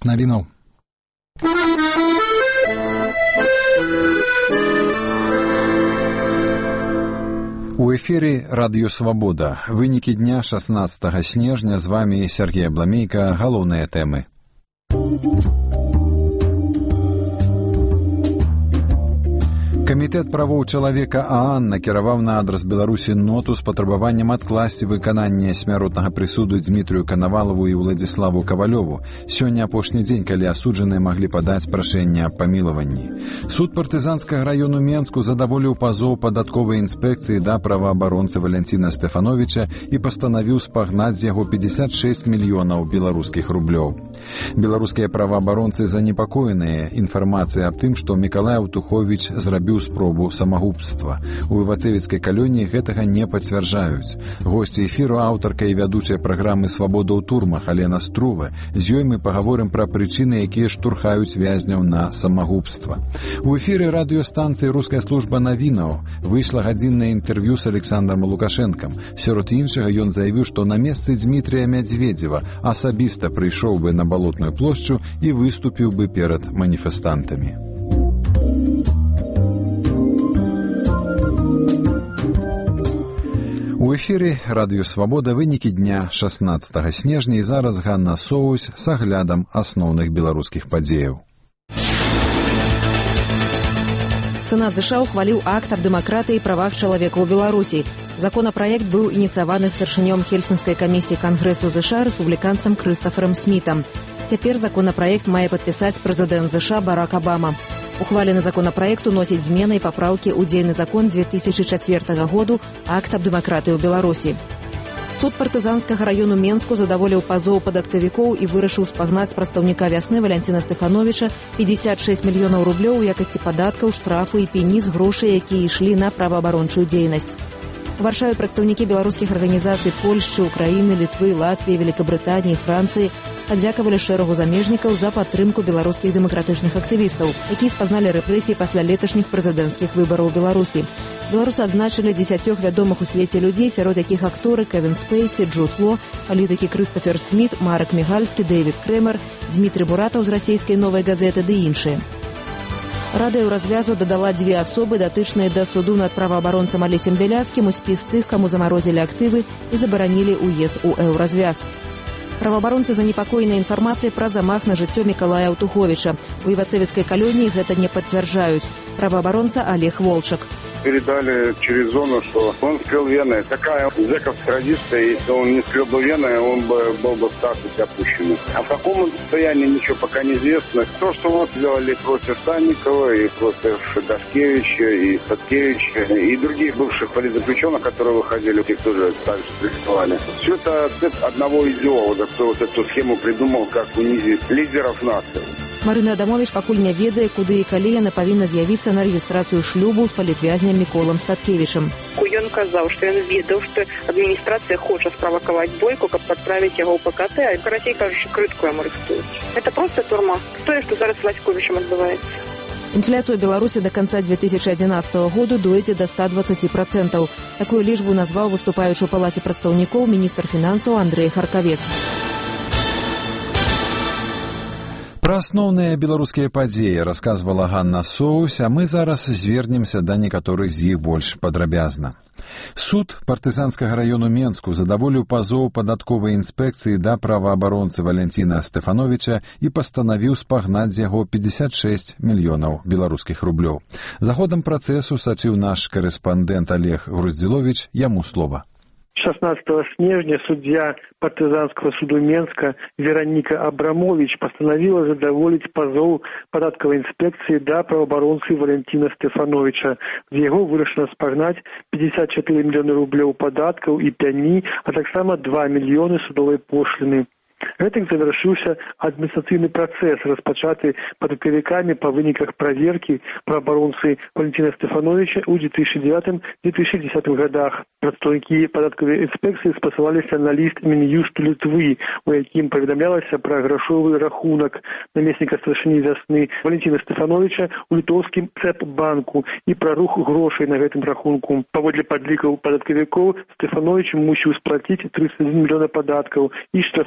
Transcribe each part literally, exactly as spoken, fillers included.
выпуск навінаў. У эфире Радио Свобода. Вынікі дня шаснаццатага снежня. З вами Сергей Абламейка. Галоўныя тэмы. Камітэт правоў чалавека ААН накіраваў на адрас Беларусі ноту з патрабаваннем адкласці выкананне смяротнага прысуду Дмітрыю Канавалаву і Владзіславу Кавалёву. Сёння апошні дзень, калі асуджаныя маглі падаць прашэнне аб памілаванні. Суд партызанскага раёну Менску задаволіў пазоў падатковай інспекцыі да праваабаронцы Валянціна Стэфановіча і пастанавіў спагнаць з яго пятьдесят шесть мільёнаў беларускіх рублёў. Беларускія праваабаронцы занепакоеныя інфармацыяй аб тым, што Мікалай Аўтуховіч зрабіў спробу самагубства. У Івацевіцкай калоніі гэтага не пацвярджаюць. Госці эфіру аўтарка і вядучая праграмы «Свабода ў турмах» Алена Струва. З ёй мы пагаворым пра прычыны, якія штурхаюць вязняў на самагубства. У эфіры радыёстанцыі «Руская служба навінаў» выйшла гадзіннае інтэрв'ю з Александром Лукашэнкам. Сярод іншага ён заявіў, што на месцы Дмітрія Мядзведзева асабіста прыйшоў бы на Балотную плошчу і выступіў бы перад маніфестантамі. У эфіры Радыё Свабода вынікі дня шаснаццатага снежня і зараз Ганна Соусь з аглядам асноўных беларускіх падзеяў. Сенат ЗША ухваліў акт аб дэмакратыі і правах чалавека ў Беларусі. Законапраект быў ініцыяваны старшынём Хельсінскай камісіі Кангрэсу ЗША рэспубліканцам Крыстаферам Смітам. Цяпер законапраект мае падпісаць прэзідэнт ЗША Барак Абама. Ухвалены законапраект уносіць змены і папраўкі ў дзейны закон две тысячи чацвёртага году акт аб дэмакратыі ў Беларусі. Суд партызанскага раёну Менску задаволіў пазоў падаткавікоў і вырашыў спагнаць з прадстаўніка вясны Валянціна Стэфановіча пятьдесят шесть мільёнаў рублёў у якасці падаткаў, штрафу і пені з грошай, якія ішлі на праваабарончую дзейнасць. У Варшаве прадстаўнікі беларускіх арганізацый Польшчы, Украіны, Літвы, Латвіі, Великабрытаніі, Францыі падзякавалі шэрагу замежнікаў за падтрымку беларускіх дэмакратычных актывістаў, якія спазналі рэпрэсіі пасля леташніх прэзідэнцкіх выбараў у Беларусі. Беларусы адзначылі дзесяцёх вядомых у свеце людзей, сярод якіх акторы Кевін Спейсі, Джуд Ло, палітыкі Крыстафер Сміт, Марак Мігальскі, Дэвід Крэмер, Дмітрый Буратаў з расійскай «Новай газеты» ды іншыя. Рада Еўразвязу дадала дзве асобы, датычныя да суду над праваабаронцам Алесем Бяляцкім у спіс тых, каму замарозілі актывы і забаранілі ўезд у Еўразвяз. Праваабаронцы занепакоеныя інфармацыяй пра замах на жыццё Мікалая Аўтуховіча. У Івацевіцкай калоніі гэта не пацвярджаюць. Праваабаронца Олег Волчак. Передали через зону, что он скрыл вены. Такая у зэков традиция, если он не скрыл бы вены, он бы был бы в статусе опущенный. А в каком состоянии ничего пока неизвестно. То, что вот сделали против Санникова и против Дашкевича и Садкевича и других бывших политзаключенных, которые выходили, их тоже также арестовали. Все это ответ одного идеолога, кто вот эту схему придумал, как унизить лидеров нации. Марына Адамович пакуль не ведае, куды і калі яна павінна з'явіцца на рэгістрацыю шлюбу з палітвязням Міколам Статкевічам. Ён казаў, што ён ведаў, што адміністрацыя хоча справакаваць бойку, каб падправіць яго ў ПКТ, а карацей кажучы, крытку яму рыхтуюць. Это проста турма. Тое, што зараз з Васьковічам адбываецца. Інфляцыя ў Беларусі да канца две тысячи адзінаццатага году дойдзе да ста дваццати процентаў. Такую лічбу назваў выступаючы ў палаце прадстаўнікоў міністр фінансаў Андрэй Харкавец. Пра асноўныя беларускія падзеі расказвала Ганна Соусь, а мы зараз звернемся да некаторых з іх больш падрабязна. Суд партызанскага раёну Менску задаволіў пазоў падатковай інспекцыі да праваабаронцы Валянціна Стэфановіча і пастанавіў спагнаць з яго пятьдесят шесть мільёнаў беларускіх рублёў. За ходам працэсу сачыў наш корэспандэнт Олег Груздзіловіч, яму слова. шестнадцатого снежня судья партызанского суду Менска Вероника Абрамович постановила задоволить позов податковой инспекции да правоабаронцы Валентина Стефановича. За его вырашана спагнать пятьдесят четыре миллиона рублей податков и пяни, а так само два миллиона судовой пошлины. Гэтак завяршыўся адміністрацыйны працэс, распачаты падаткавікамі па выніках праверкі праваабаронцы Валентина Стефановича ў две тысячи девятом — две тысячи десятом годах. Прадстаўнікі падаткавай інспекцыі спасылаліся на ліст Мін'юсту Літвы, у якім паведамлялася пра грашовы рахунак намесніка старшыні вясны Валентина Стефановича ў літоўскім Цэпбанку і пра рух грошай на гэтым рахунку. Паводле падлікаў падаткавікоў Стефанович мусіў сплаціць тридцать один мільёна падаткаў і штрафныя санкцыі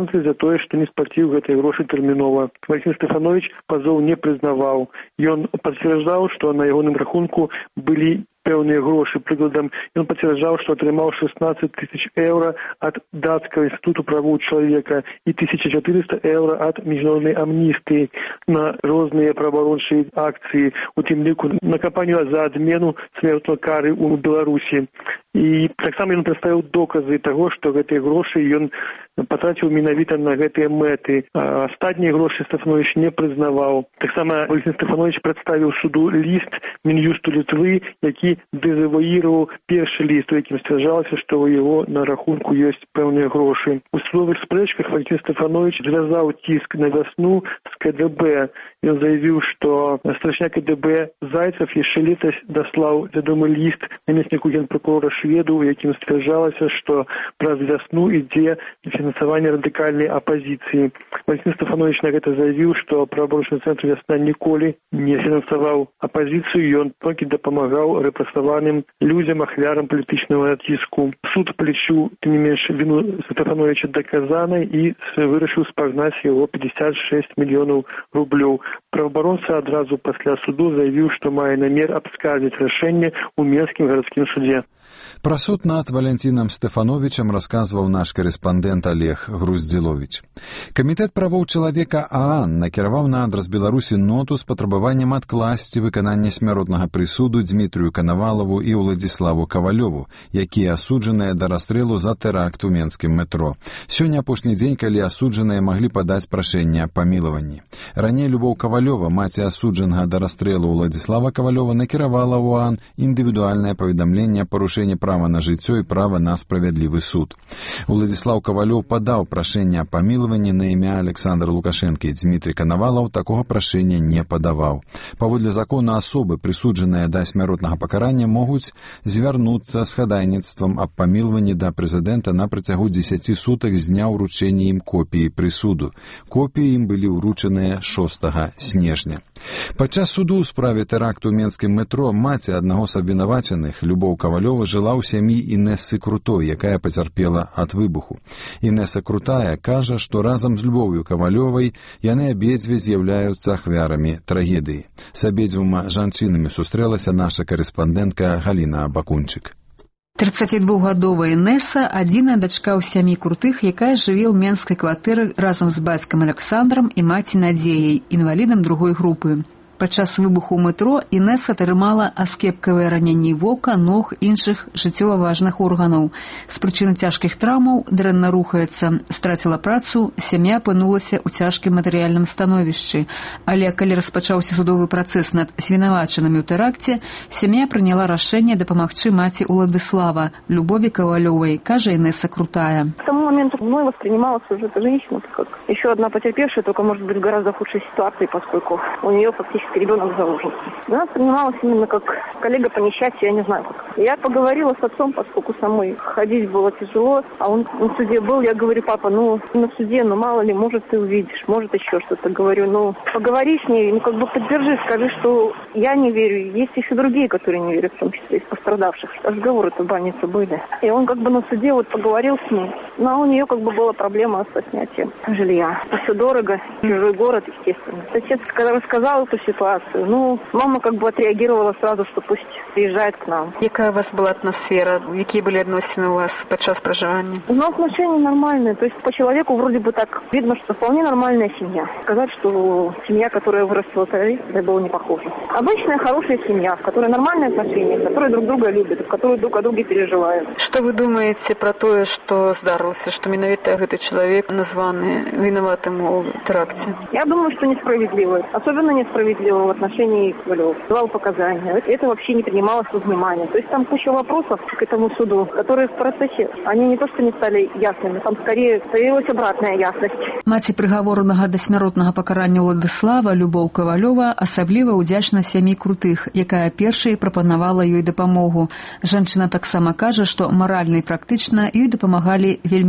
санкцыі за тое, што не сплаціў гэтыя грошы тэрмінова. Валентин Стефанович пазоў не прызнаваў. Ён пацвярджаў, што на ягоным рахунку былі пэўныя грошы. Прыкладам, ён пацвярджаў, што атрымаў шестнадцать тысяч еўра ад дацкага інстытуту правоў чалавека і тысяча чатырыста еўра ад міжнароднай амністыі на розныя праваабарончыя акцыі, у тым ліку на кампанію за адмену смертнай кары ў Беларусі. І таксама ён прадставіў доказы таго, што гэтыя грошы ён патраціў менавіта на гэтыя мэты. А астатнія грошы Стефанович не прызнаваў. Таксама Валентин Стефанович прадставіў суду ліст Мін'юсту Літвы, які дэзавуіраваў першы ліст, у якім сцвярджалася, што ў яго на рахунку ёсць пэўныя грошы. У судовых спрэчках Валентин Стефанович звязаў ціск на вясну з КДБ. Ён заявіў, што старшыня КДБ Зайцев яшчэ летась даслаў вядомы ліст намесніку генпракурора Шведу, у якім сцвярджалася, што праз вясну ідзе фінансаванне радыкальнай апазіцыі. Валентин Стефанович на гэта заявіў, што праваабарончы цэнтр «Вясна» ніколі не фінансаваў апазіцыю, ён толькі дапамагаў рэпрэсаваным людзям, ахвярам палітычнага націску. Суд палічыў, тым не менш, віну Стефановича даказанай і вырашыў спагнаць яго пятьдесят шесть мільёнаў рублёў. Праваабаронца адразу пасля суду заявіў, што мае намер абскардзіць рашэнне ў Менскім гарадскім судзе. Пра суд над Валентинам Стефановичам расказваў наш корэспандэнт Олег Груздзіловіч. Камітэт правоў чалавека ААН накіраваў на адрас Беларусі ноту з патрабаваннем адкласці выкананне смяротнага прысуду Дзмітрыю Канавалаву і Уладзіславу Кавалёву, якія асуджаныя да расстрэлу за тэракт у менскім метро. Сёння апошні дзень, калі асуджаныя маглі падаць прашэнне аб памілаванні. Раней Любоў Кавалёва, маці асуджанага да расстрэлу Уладзіслава Кавалёва, накіравала ў ААН індывідуальнае паведамленне аб парушэнні права на жыццё і права на справядлівы суд. Уладзіслаў Кавалёў падаў прашэнне аб памілаванні на імя Александра Лукашэнкі. Дзмітрый Канавалаў такога прашэння не падаваў. Паводле закону асобы, прысуджаныя да смяротнага пакарання, могуць звярнуцца з хадайніцтвам аб памілаванні да прэзідэнта на працягу дзесяці сутак з дня ўручэння ім копіі прысуду. Копіі ім былі ўручаныя шостага снежня. Падчас суду ў справе тэракту ў менскім метро маці аднаго з абвінавачаных, Любоў Кавалёва, жыла ў сям'і Інессы Крутой, якая пацярпела ад выбуху. Інесса Крутая кажа, што разам з Любоўю Кавалёвай яны абедзве з'яўляюцца ахвярамі трагедыі. З абедзвюма жанчынамі сустрэлася наша корэспандэнтка Галіна Бакунчык. тридцатидвухгадовая Інесса – адзіная дачка ў сям'і Крутых, якая жыве ў менскай кватэры разам з бацькам Александрам і маці Надзеяй, інвалідам другой групы. Падчас выбуху ў метро Інесса атрымала аскепкавыя раненні вока, ног, іншых жыццёва важных органаў. З прычыны цяжкіх траўмаў дрэнна рухаецца, страціла працу, сям'я апынулася ў цяжкім матэрыяльным становішчы. Але калі распачаўся судовы працэс над звінавачанымі ў тэракце, сям'я прыняла рашэнне дапамагчы маці Уладзіслава, Любові Кавалёвай, кажа Інесса Крутая. К тому моменту мной воспринималась уже эта женщина как еще одна потерпевшая, только, может быть, в гораздо худшей ситуации, поскольку у нее фактически ребенок заложен. Она воспринималась именно как коллега по несчастью, я не знаю как. Я поговорила с отцом, поскольку самой ходить было тяжело, а он на суде был, я говорю: папа, ну на суде, ну мало ли, может ты увидишь, может еще что-то. Говорю, ну поговори с ней, ну как бы поддержи, скажи, что я не верю, есть еще другие, которые не верят, в том числе из пострадавших. Разговоры-то в больнице были. И он как бы на суде вот поговорил с ней, но у нее как бы была проблема со снятием жилья. Все дорого, чужой город, естественно. Отец, когда рассказал эту ситуацию, ну, мама как бы отреагировала сразу, что пусть приезжает к нам. Какая у вас была атмосфера? Какие были отношения у вас подчас проживания? У нас отношения нормальные. То есть по человеку вроде бы так видно, что вполне нормальная семья. Сказать, что семья, которая вырастила террориста, было не похоже. Обычная хорошая семья, в которой нормальные отношения, в которой друг друга любят, в которой друг о друге переживают. Что вы думаете про то, что здарылася, что менавіта этот человек названы виноватым в теракте? Я думаю, что несправедливо. Особенно несправедливо в отношении Ковалёва. Давал показания. Это вообще не принималось во внимание. То есть там куча вопросов к этому суду, которые в процессе, они не то что не стали ясными, там скорее появилась обратная ясность. Маці прыгаворанага да смяротнага пакарання Уладзіслава, Любоў Кавалёва, асабліва ўдзячна сям'і Крутых, якая першай прапанавала ёй дапамогу. Жанчына таксама кажа, што маральна і практычна ёй дапамагалі вельмі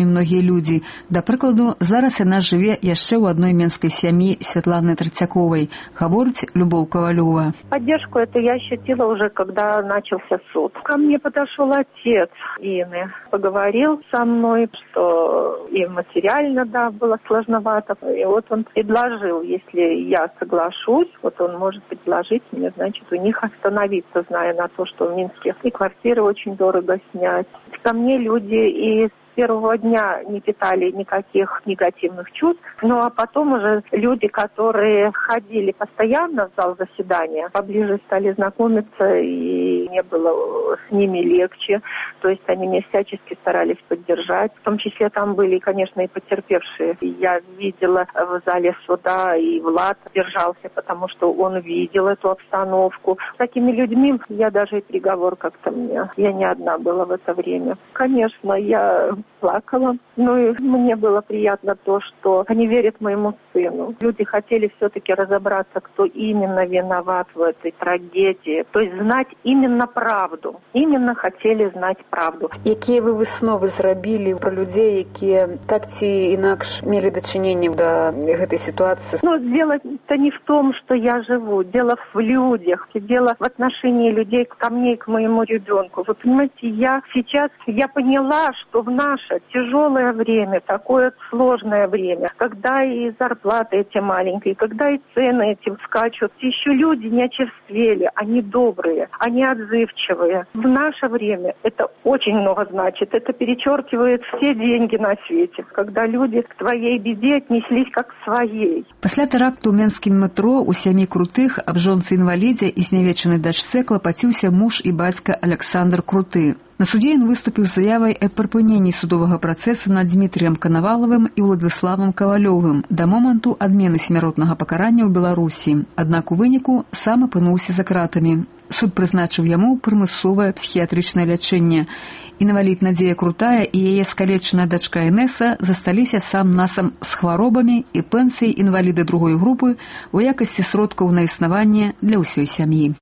вельмі многія людзі. Да прыкладу, зараз яна жыве яшчэ ў адной менскай сям'і Святланы Трацяковай, гаворыць Любоў Кавалёва. Поддержку эту я ощутила уже, когда начался суд. Ко мне подошел отец Ины, поговорил со мной, что и материально, да, было сложновато. И вот он предложил, если я соглашусь, вот он может предложить мне, значит, у них остановиться, зная на то, что в Минске и квартиры очень дорого снять. Ко мне люди и с первого дня не питали никаких негативных чувств. Ну а потом уже люди, которые ходили постоянно в зал заседания, поближе стали знакомиться, и мне было с ними легче. То есть они меня всячески старались поддержать. В том числе там были, конечно, и потерпевшие. Я видела в зале суда, и Влад держался, потому что он видел эту обстановку. С такими людьми я даже и приговор как-то мне. Я не одна была в это время. Конечно, я плакала. Но и мне было приятно то, что они верят моему сыну. Люди хотели все-таки разобраться, кто именно виноват в этой трагедии. То есть знать именно правду. Именно хотели знать правду. Якія вы высновы зрабілі пра людзей, якія так ці інакш мелі дачыненне да гэтай сітуацыі? Ну, дело-то не в том, что я живу. Дело в людях. Дело в отношении людей ко мне и к моему ребенку. Вы понимаете, я сейчас, я поняла, что в наше тяжелое время, такое сложное время, когда и зарплаты эти маленькие, когда и цены эти скачут, еще люди не очерствели, они добрые, они отзывчивые. В наше время это очень много значит. Это перечеркивает все деньги на свете, когда люди к твоей беде отнеслись как к своей. Пасля тэракту ў менскім метро у сям'і Крутых аб жонцы-інвалідзе і знявечанай дачцэ клапаціўся муж і бацька Александр Круты. На суде ён выступіў з заявай аб прыпыненні судовага працэсу над Дмітрыем Канавалавым і Уладзіславам Кавалёвым да моманту адмены смяротнага пакарання ў Беларусі. Аднак у выніку сам апынуўся за кратамі. Суд прызначыў яму прымусовае псіхіятрычнае лячэнне. Інвалід Надзея Крутая і яе скалечаная дачка Інеса засталіся сам-насам з хваробамі і пенсіяй інваліда другой групы у якасці сродкаў на існаванне для ўсёй сям'і.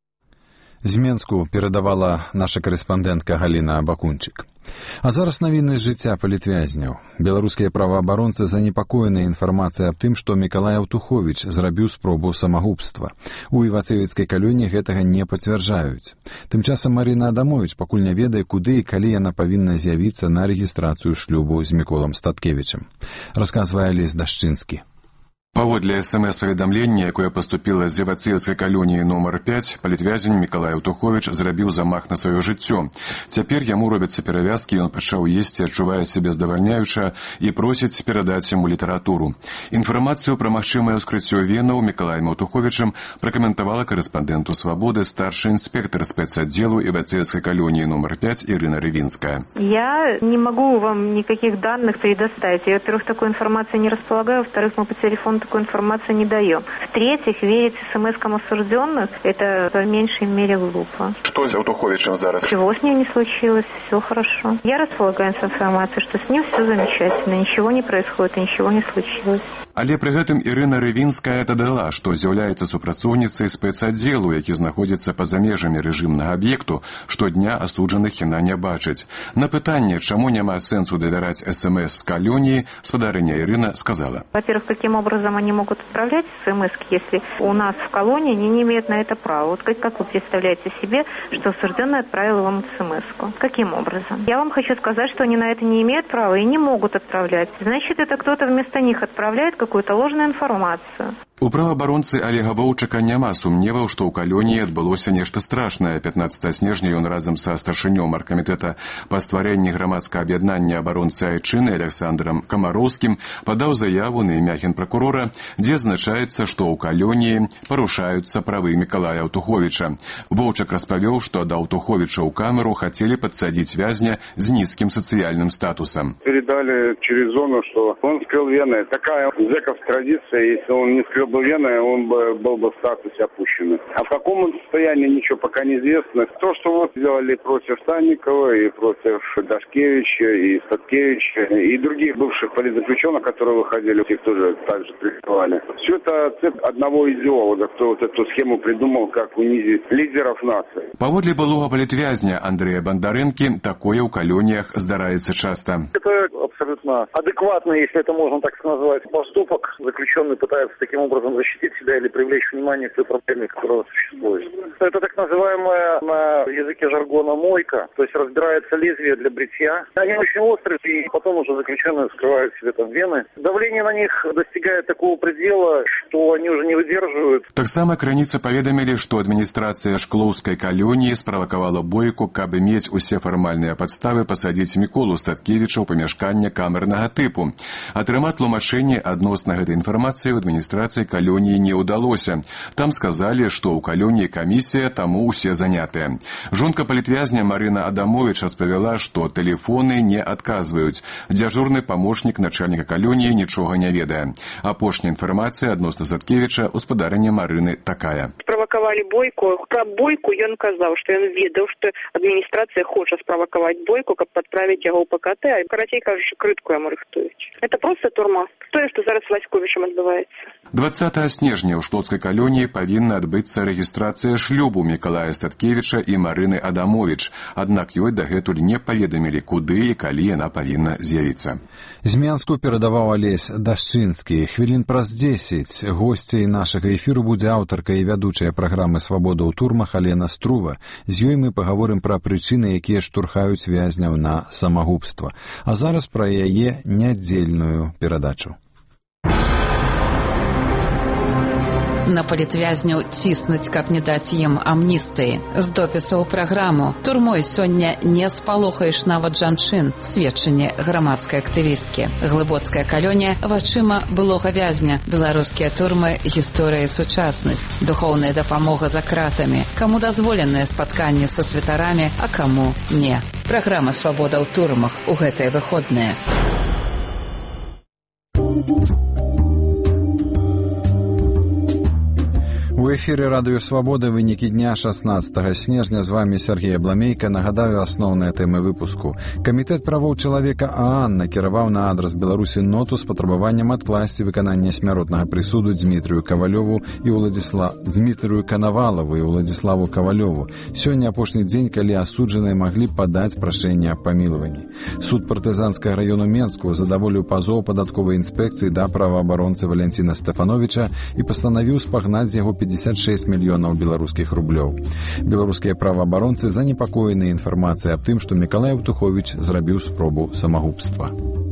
З Менску перадавала наша карэспандэнтка Галіна Бакунчык. А зараз навіны з жыцця палітвязняў. Беларускія праваабаронцы занепакоеныя інфармацыяй аб тым, што Мікалай Аўтуховіч зрабіў спробу самагубства. У Івацевіцкай калоніі гэтага не пацвярджаюць. Тым часам Марына Адамовіч пакуль не ведае, куды і калі яна павінна з'явіцца на рэгістрацыю шлюбу з Міколам Статкевічам. Расказвае Алесь Дашчынскі. Паводле эс-эм-эс-паведамлення, якое паступіла з Івацеўскай калоніі нумар пяць, палітвязень Мікалай Аўтуховіч зрабіў замах на сваё жыццё. Цяпер яму робяцца перавязкі, ён пачаў есці, адчувае сябе здавальняюча і просіць перадаць яму літаратуру. Інфармацыю пра магчымае ўскрыццё венаў Мікалаем Аўтуховічам пракаментавала карэспандэнту «Свабоды» старшы інспектор спецаддзелу Івацеўскай калоніі нумар пяць Ірына Рывінская. Я не могу вам никаких данных предоставить. Я, во-первых, такой информации не располагаю, во-вторых, мы по телефону такую информацию не даем. В-третьих, верить смс-кам осужденных – это по меньшей мере глупо. Что с Аўтуховичем зараз? Чего с ним не случилось, все хорошо. Я располагаю информацией, что с ним все замечательно, ничего не происходит и ничего не случилось. Але пры гэтым Ірына Рывінская дадала, што з'яўляецца супрацоўніцай спецаддзелу, які знаходзіцца па-за межамі рэжымнага аб'екту, штодня асуджаных яна не бачыць. На пытанне, чаму няма сэнсу давяраць эс-эм-эс з калоніі, спадарыня Ірына сказала. Во-первых, каким образом они могут отправлять смс-ки, если у нас в колонии они не имеют на это права? Вот как, как вы представляете себе, что осужденный отправил вам смс-ку? Каким образом? Я вам хочу сказать, что они на это не имеют права и не могут отправлять. Значит, это кто-то вместо них отправляет какую-то ложную информацию. У праваабаронцы Олега Воўчака няма сумневаў, што ў калоніі адбылося нешта страшнае. пятнадцатага снежня ён разам са старшынём аргкамітэта па стварэнні грамадскага аб'яднання абаронцы Айчыны Александрам Камароўскім падаў заяву на імя генпракурора, дзе азначаецца, што ў калоніі парушаюцца правы Мікалая Аўтуховіча. Воўчак распавёў, што да Аўтуховіча ў камеру хацелі падсадзіць вязня з нізкім сацыяльным статусам. Передали через зону, что он скрыл вены. Такая зэковская традиция, если он не скрыл бы вены, он бы был бы в статусе опущенный. А в каком он состоянии, ничего пока не известно. То, что вот сделали против Санникова и против Дашкевича и Статкевича и других бывших политзаключенных, которые выходили, их тоже также прикрывали. Все это цепь одного идеолога, кто вот эту схему придумал, как унизить лидеров нации. Паводле былога палітвязня Андрэя Бандарэнкі такое ў калоніях здараецца часта. Это абсолютно адекватный, если это можно так назвать, поступок. Заключенный пытается таким образом защитить себя или привлечь внимание к той проблеме, которая существует. Это так называемая на языке жаргона мойка, то есть разбирается лезвие для бритья. Они очень острые, и потом уже заключенные вскрывают себе там вены. Давление на них достигает такого предела, что они уже не выдерживают. Таксама крыніцы паведамілі, што адміністрацыя шклоўскай калоніі справакавала бойку, каб мець усе фармальныя падставы пасадзіць Міколу Статкевіча ў памяшканне камернага тыпу. Атрымаць тлумачэнне адносна гэтай інфармацыі ў адміністрацыі калоніі не ўдалося. Там сказалі, што ў калоніі камісія, таму ўсе занятыя. Жонка палітвязня Марына Адамовіч распавяла, што тэлефоны не адказваюць. Дзяжурны памочнік начальніка калоніі нічога не ведае. Апошняя інфармацыя адносна Статкевіча ў спадарэння Марыны такая. Справакавалі бойку. Пра бойку ён казаў, што ён ведаў, што адміністрацыя хоча справакаваць бойку, каб падправіць яго ў ПКТ, а карацей кажучы, крытку яму рыхтуюць. Это просто турма. Тое, што зараз з Васьковічам адбываецца. дваццатага снежня ў шклоўскай калоніі павінна адбыцца рэгістрацыя шлюбу Мікалая Статкевіча і Марыны Адамовіч. Аднак ёй дагэтуль не паведамілі, куды і калі яна павінна з'явіцца. З Менску перадаваў Алесь Дашчынскі. Хвілін праз дзесяць госцей нашага эфіру будзе аўтарка і вядучая праграмы «Свабода ў турмах» Алена Струва. З ёй мы пагаворым пра прычыны, якія штурхаюць вязняў на самагубства. А зараз пра яе нядзельную перадачу. На палітвязняў ціснуць, каб не даць ім амністыі. З допісу ў праграму турмой сёння не спалохаеш нават жанчын, сведчанне грамадскай актывісткі. Глыбоцкая калонія вачыма былога вязня. Беларускія турмы, гісторыя і сучаснасць. Духоўная дапамога за кратамі. Каму дазволеныя спатканні са святарамі, а каму не. Праграма «Свабода ў турмах» у гэтыя выходныя. У эфіры радыё «Свабода» вынікі дня шаснаццатага снежня. З вами Сергей Абламейка. Нагадаю асноўныя тэмы выпуску. Камітэт правоў чалавека ААН накіраваў на адрас Беларусі ноту з патрабаваннем адкласці выканання смяротнага прысуду Дзмітрыю Кавалёву і Уладзісла... Дзмітрыю Канавалаву і Уладзіславу Кавалёву. Сёння апошні дзень, калі асуджаныя маглі падаць прашэнне аб памілаванні. Суд партызанскага раёну Менску задаволіў пазоў падатковай інспекцыі да праваабаронцы Валянціна Стэфановіча і пастанавіў спагнаць з яго пятьдесят шесть мільёнаў беларускіх рублёў. Беларускія праваабаронцы занепакоены інфармацыяй аб тым, што Мікалай Аўтуховіч зрабіў спробу самагубства.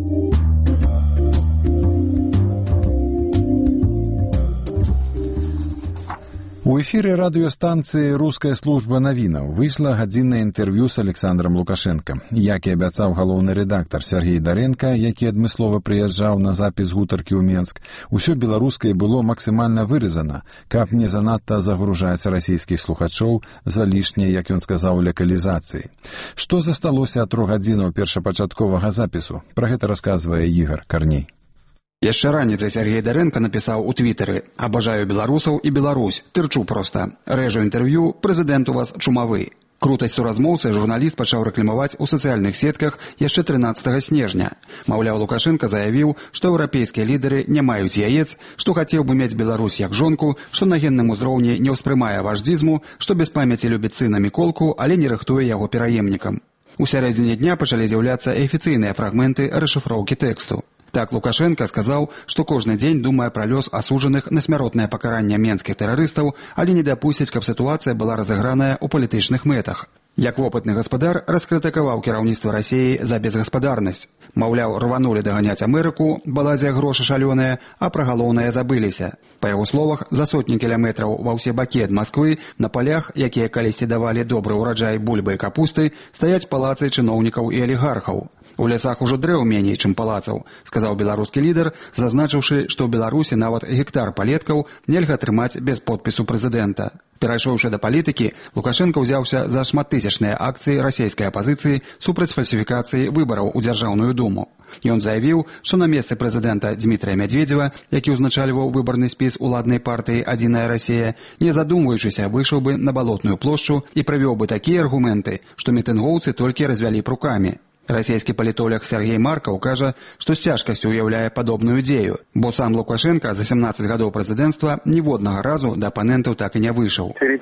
У эфіры радыёстанцыі «Руская служба навінаў» выйшла гадзіннае інтэрв'ю з Александром Лукашенко. Як і абяцаў галоўны рэдактар Сергей Даренко, які адмыслова прыязджаў на запіс гутаркі ў Менск, усё беларускае было максімальна выразана, каб не занадта загружаць расійскіх слухачоў за лішняй, як ён сказаў, лакалізацыі. Што засталося ад трох гадзінаў першапачатковага запісу? Пра гэта расказвае Ігор Карней. Яшчэ раніцай Сергей Даренко напісаў у твітары: «Абажаю беларусаў і Беларусь, тырчу проста. Рэжу інтэрв'ю, прэзідэнт у вас чумавы». Крутасцю размоўцы журналіст пачаў рэкламаваць у сацыяльных сетках яшчэ трынаццатага снежня. Маўляў, Лукашенко заявіў, што еўрапейскія лідары не маюць яец, што хацеў бы мець Беларусь як жонку, што на генным узроўні не ўспрымае важдзізму, што без памяці любіць сына Міколку, але не рыхтуе яго пераемнікам. У сярэдзіне дня пачалі з'яўляцца афіцыйныя фрагменты расшыфроўкі тэксту. Так Лукашенко сказаў, што кожны дзень думае пра лёс асуджаных на смяротнае пакаранне менскіх тэрарыстаў, але не дапусціць, каб сітуацыя была разыграная ў палітычных мэтах. Як вопытны гаспадар раскрытыкаваў кіраўніцтва Расіі за безгаспадарнасць. Маўляў, рванулі даганяць Амерыку, балазія грошы шалёныя, а пра галоўнае забыліся. Па яго словах, за сотні кіламетраў ва ўсе бакі ад Масквы на палях, якія калісьці давалі добры ўраджай бульбы і капусты, стаяць палацы чыноўнікаў і алігархаў. У лясах ужо дрэў меней, чым палацаў, сказаў беларускі лідар, зазначыўшы, што ў Беларусі нават гектар палеткаў нельга атрымаць без подпісу прэзідэнта. Перайшоўшы да палітыкі, Лукашенко ўзяўся за шматтысячныя акцыі расійскай апазіцыі супраць фальсіфікацыі выбараў у Дзяржаўную думу. Ён заявіў, што на месцы прэзідэнта Дзмітрыя Мядзведзева, які ўзначальваў выбарны спіс уладнай партыі «Адзіная Расія», не задумваючыся, выйшаў бы на балотную плошчу і правёў бы такія аргументы, што мітынгоўцы толькі развялі б рукамі. Расійскі палітолог Сергей Маркаў кажа, што з цяжкасцю ўяўляе падобную дзею, бо сам Лукашенко за сямнаццаць гадоў прэзідэнцтва ніводнага разу да апанентаў так і не выйшаў. Перед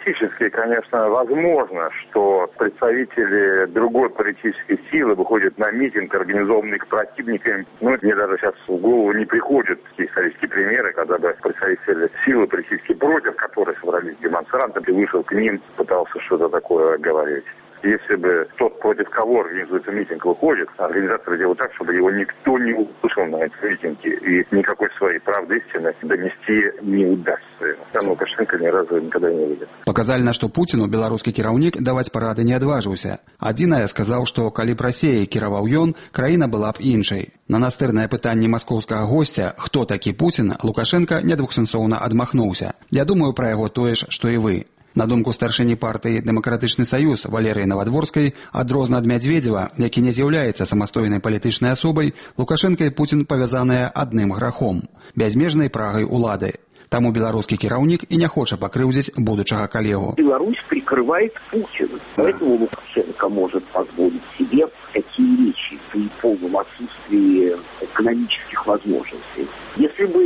теоретически, конечно, возможно, что представители другой политической силы выходят на митинг, организованный противниками. Ну, мне даже сейчас в голову не приходят такие исторические примеры, когда бы представители силы политические против которой собрались демонстранты, и вышел к ним, пытался что-то такое говорить. Если бы тот, против кого организуется митинг, выходит, организаторы делают так, чтобы его никто не услышал на этом митинге, и никакой своей правды истины донести не удастся. Там Лукашенко ни разу никогда не выйдет. Паказальна, што Пуціну беларускі кіраўнік даваць парады не адважыўся. Адзінае сказаў, што калі б Расіяй кіраваў ён, краіна была б іншай. На настырнае пытанне маскоўскага госця, хто такі Пуцін, Лукашенка недвухсэнсоўна адмахнуўся. Я думаю пра яго тое ж, што і вы. На думку старшыні партыі «Дэмакратычны саюз» Валерыі Навадворскай, адрозна ад Мядзведзева, які не з'яўляецца самастойнай палітычнай асобай, Лукашенка і Пуцін павязаныя адным грахом – бязмежнай прагай улады. Таму беларускі кіраўнік і не хоча пакрыўдзіць будучага калегу. Беларусь прикрывает Путина. Поэтому Лукашенко может позволить себе такие вещи при полном отсутствии экономических возможностей. Если бы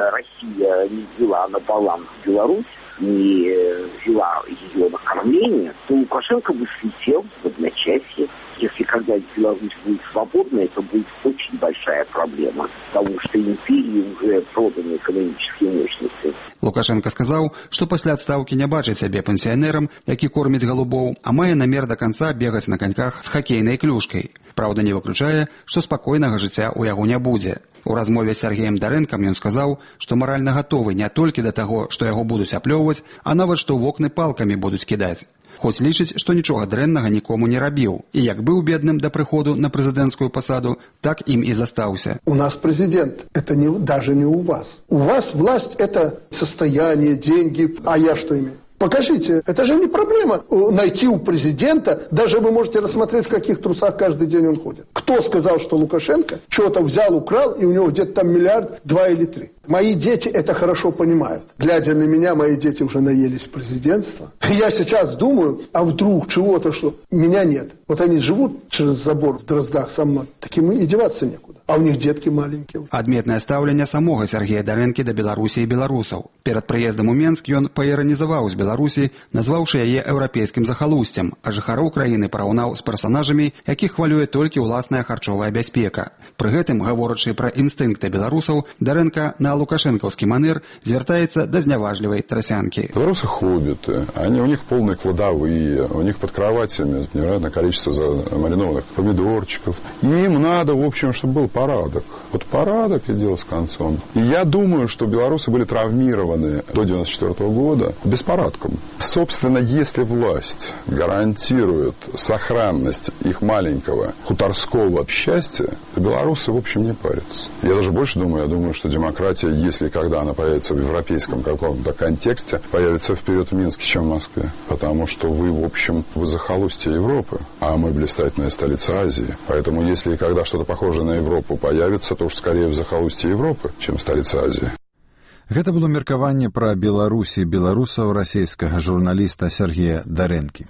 Россия не взяла на баланс Беларусь, не взяла ее на кормление, то Лукашенко бы слетел в одночасье. Если когда Беларусь будет свободна, это будет очень большая проблема, потому что империи уже проданы экономические мощности. Лукашенко сказаў, што пасля адстаўкі не бачыць сябе пенсіянерам, які корміць галубоў, а мае намер да канца бегаць на каньках з хакейнай клюшкай. Праўда, не выключае, што спакойнага жыцця ў яго не будзе. У размове з Сергеем Дарэнкам ён сказаў, што маральна гатовы не толькі да таго, што яго будуць аплёўваць, а нават што ў вокны палкамі будуць кідаць. Хоць лічыць, што нічога дрэннага нікому не рабіў. І як быў бедным да прыходу на прэзідэнцкую пасаду, так ім і застаўся. У нас президент, это не, даже не у вас. У вас власть это состояние, деньги, а я что имею? Покажите, это же не проблема найти у президента, даже вы можете рассмотреть, в каких трусах каждый день он ходит. Кто сказал, что Лукашенко что-то взял, украл, и у него где-то там миллиард, два или три? Мои дети это хорошо понимают. Глядя на меня, мои дети уже наелись президентства. Я сейчас думаю, а вдруг чего-то, что меня нет. Вот они живут через забор в Дроздах со мной, так им и деваться некуда. А у них детки маленькие. Адметнае стаўленне самога Сергея Дарэнкі да Беларусі і беларусаў. Перад прыездам у Менск ён паіранізаваў з Беларусі, назваўшы яе еўрапейскім захалусцем, а жыхароў краіны параўнаў з персанажамі, якіх хвалюе толькі ўласная харчовая бяспека. Пры гэтым, гаворачы пра інстынкты беларусаў, Дарэнка на лукашэнкаўскі манер звяртаецца да зняважлівай трасянкі. Белорусы хоббиты, они, у них полные кладовые, у них под кроватями невероятное количество замаринованных помидорчиков. И им надо, в общем, чтобы был порядок. Вот порядок и дело с концом. И я думаю, что белорусы были травмированы до девяносто четвёртого года беспорядком. Собственно, если власть гарантирует сохранность их маленького хуторского счастья, то белорусы, в общем, не парятся. Я даже больше думаю, я думаю, что демократия, если когда она появится в европейском каком-то контексте, появится вперед в Минске, чем в Москве. Потому что вы, в общем, вы захолустье Европы, а мы блистательная столица Азии. Поэтому если и когда что-то похожее на Европу появится, то уж скорее в захолустье Европы, чем в столице Азии. Гэта было меркаванне пра Беларусі і беларусаў расійскага журналіста Сергея Дарэнкі.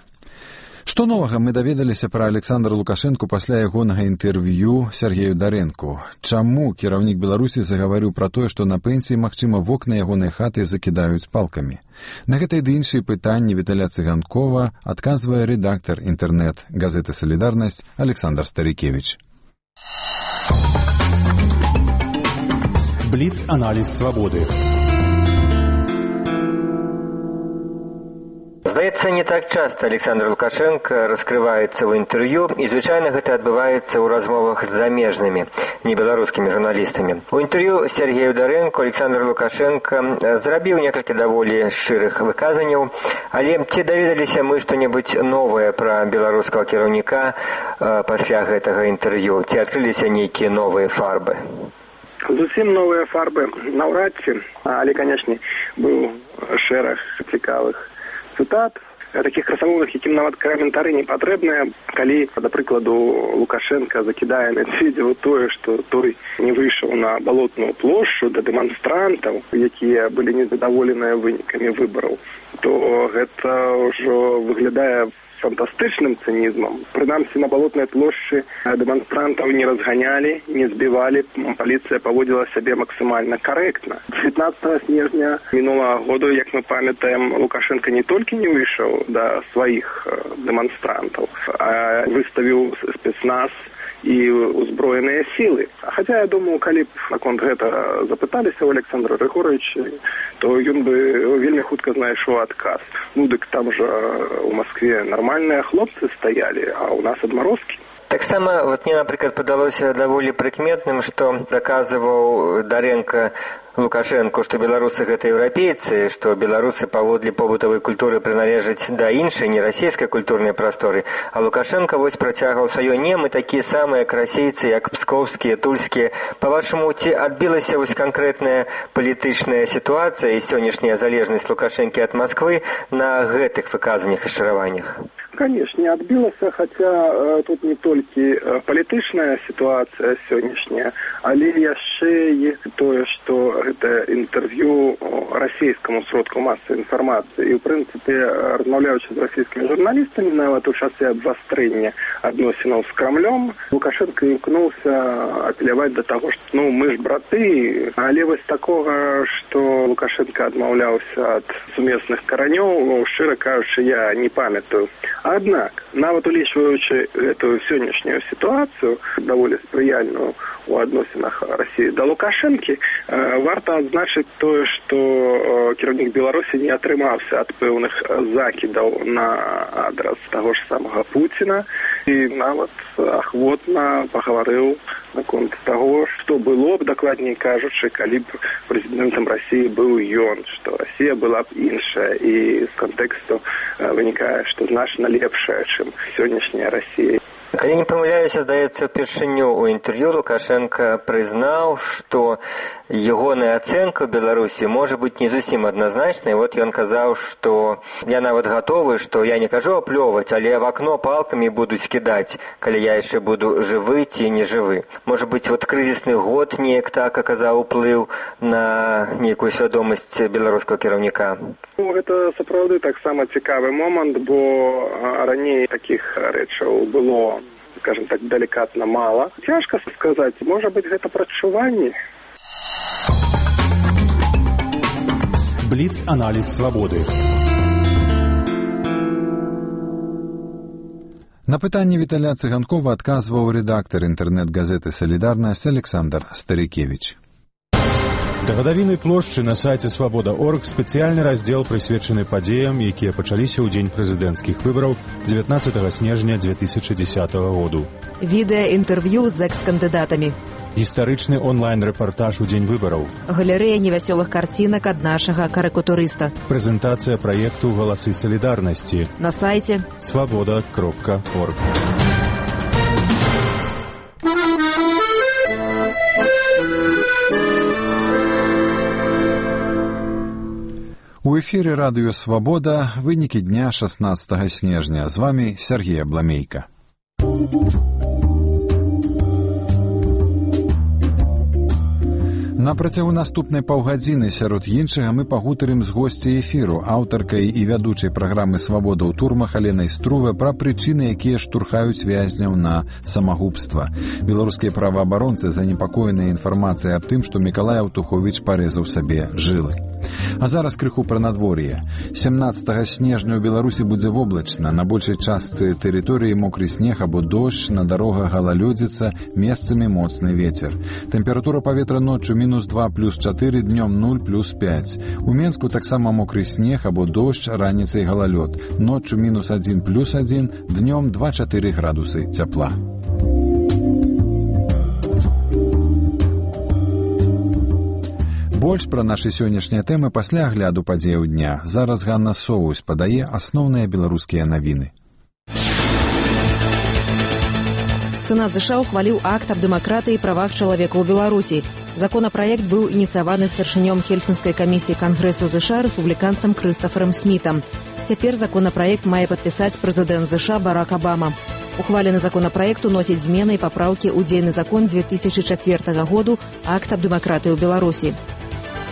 Што новага мы даведаліся пра Александра Лукашэнку пасля ягонага інтэрв'ю Сергею Дарэнку? Чаму кіраўнік Беларусі загаварыў пра тое, што на пенсіі, магчыма, вокны ягонай хаты закідаюць палкамі? На гэтыя ды іншыя пытанні Віталя Цыганкова адказвае рэдактар інтэрнэт-газеты «Салідарнасць» Александр Старикевич. Бліц-аналіз свабоды. Здаецца, не так часто Александр Лукашенко раскрываецца ў інтэрв'ю, і звычайна гэта адбываецца ў размовах з замежнымі, небеларускімі журналістамі. У інтэрв'ю Сергею Дарэнку Александр Лукашенко зрабіў некалькі даволі шчырых выказанняў, але ці даведаліся мы што-небудзь новае пра беларускага кіраўніка пасля гэтага інтэрв'ю? Ці адкрыліся нейкія новыя фарбы? Зусім новыя фарбы наўрад ці, але, канешне, быў шэраг цікавых цытат, такіх красавых, якім нават каментары не патрэбныя, калі, да прыкладу, Лукашенко закідае Медведеву тое, што той не выйшаў на балотную плошчу да дэманстрантаў, якія былі незадаволеныя вынікамі выбараў, то гэта ўжо выглядае фантастычным цинизмом. Прынамсі, на Балотнай плошчы дэманстрантаў не разганялі, не збівалі, паліцыя паводзіла сябе максімальна карэктна. девятнадцатого снежня мінулага году, як мы памятаем, Лукашенко не толькі не выйшаў да сваіх дэманстрантаў, а выставіў спецназ і узброеныя сілы. Хаця, я думаю, калі б наконт гэта запыталіся ў Александра Григоровича, то ён бы вельмі хутка знайшоў адказ. Ну, дык там жа у Москве нармальныя хлопцы стаялі, а у нас адмарозкі. Таксама, вот мне, напрыклад, падалося даволі прыкметным, што даказваў Даренко Лукашенко, што беларусы гэта еўрапейцы, што беларусы паводле побытавой культуры прыналежаць да іншай, не расійскай культурнай прасторы, а Лукашенко вось працягваў сваё не, мы такія самыя як расейцы, як пскоўскія, тульскія. Па-вашаму, ці адбілася вось канкрэтная палітычная сітуацыя і сённяшняя залежнасць Лукашэнкі ад Масквы на гэтых выказваннях і шараваннях? Конечно, адбілася, хаця э, тут не толькі э, палітычная сітуацыя сённяшняя, але яшчэ і тое, што гэта інтэрв'ю расійскаму сродку масавай інфармацыі. І, ў прынцыпе, размаўляючы з расійскімі журналістамі, нават у часе абвастрэння адносінаў з Крамлём, Лукашенко імкнуўся апеляваць да таго, што ну, мы ж браты, але вось такога, што Лукашенко адмаўляўся ад сумесных каранёў, шчыра кажучы, я не памятаю. Аднак, нават улічваючы гэтую сённяшнюю сітуацыю, даволі спрыяльную у адносінах Расіі да Лукашэнкі, э, варта адзначыць тое, што э, кіраўнік Беларусі не атрымаўся ад пэўных закідаў на адрас таго ж самага Пуціна і нават ахвотна пагаварыў наконт таго, што было б, дакладней кажучы, калі б прэзідэнтам Расіі быў ён, што Расія была б іншая, і з кантэксту э, вынікае, што значна лепшая, чым сённяшняя Расія. Калі не памыляюся, здаецца, упершыню ў інтэрв'ю Лукашенко прызнаў, што ягоная ацэнка ў Беларусі можа быць не зусім адназначнай. Вот ён казаў, што я нават гатовы, што я не кажу аплёваць, але в акно палкамі будуць кідаць, калі я яшчэ буду жывы ці не жывы. Можа быць, вот крызісны год неяк так аказаў уплыў на нейкую свядомасць беларускага кіраўніка? Ну, гэта сапраўды таксама цікавы момант, бо раней такіх рэчаў было, скажем так, деликатно мало. Цяжка сказаць, можа быць, гэта прадчуванне. Бліц-аналіз свабоды. На пытанне Віталя Цыганкова адказваў рэдактар інтэрнэт-газеты «Салідарнасць» Александр Старыкевіч. Да гадавіны плошчы на сайце свабода точка орг спецыяльны раздзел прысвечаны падзеям, якія пачаліся ў дзень прэзідэнцкіх выбараў дзевятнаццатага снежня дзве тысячы дзесятага году. Відэа-інтэрв'ю з экс-кандыдатамі. Гістарычны онлайн-рэпартаж у дзень выбараў. Галерэя невясёлых карцінак ад нашага карыкатурыста. Прэзентацыя праекту «Галасы салідарнасці» на сайце свабода кропка орг. У эфіры радыё «Свабода» вынікі дня шаснаццатага снежня. З вами Сергей Абламейка. На працягу наступнай паўгадзіны сярод іншага мы пагутарым з госцяй эфіру, аўтаркай і вядучай праграмы «Свабода ў турмах» Аленай Струве пра прычыны, якія штурхаюць вязняў на самагубства. Беларускія праваабаронцы занепакоеныя інфармацыяй аб тым, што Мікалай Аўтуховіч парэзаў сабе жылы. А зараз крыху пра надвор'е. сямнаццатага снежня ў Беларусі будзе воблачна. На большай частцы тэрыторыі мокры снег або дождж, на дарогах галалёдзіца, месцамі моцны вецер. Тэмпература паветра ноччу мінус два плюс чатыры, днём нуль плюс пяць. У Менску таксама мокры снег або дождж, раніцай галалёд. Ноччу мінус адзін плюс адзін, днём два-чатыры градусы цяпла. Больш пра нашы сённяшнія тэмы пасля агляду падзеяў дня. Зараз Ганна Соус падае асноўныя беларускія навіны. Сенат США ухваліў акт аб дэмакратыі і правах чалавека ў Беларусі. Законапраект быў ініцыяваны старшынём Хельсінскай камісіі Кангрэсу США рэспубліканцам Крыстаферам Смітам. Цяпер законапраект мае падпісаць прэзідэнт США Барак Абама. Ухвалены законапраект уносіць змены і папраўкі ў дзейны закон дзве тысячы чацвёртага году акт аб дэмакратыі ў Беларусі.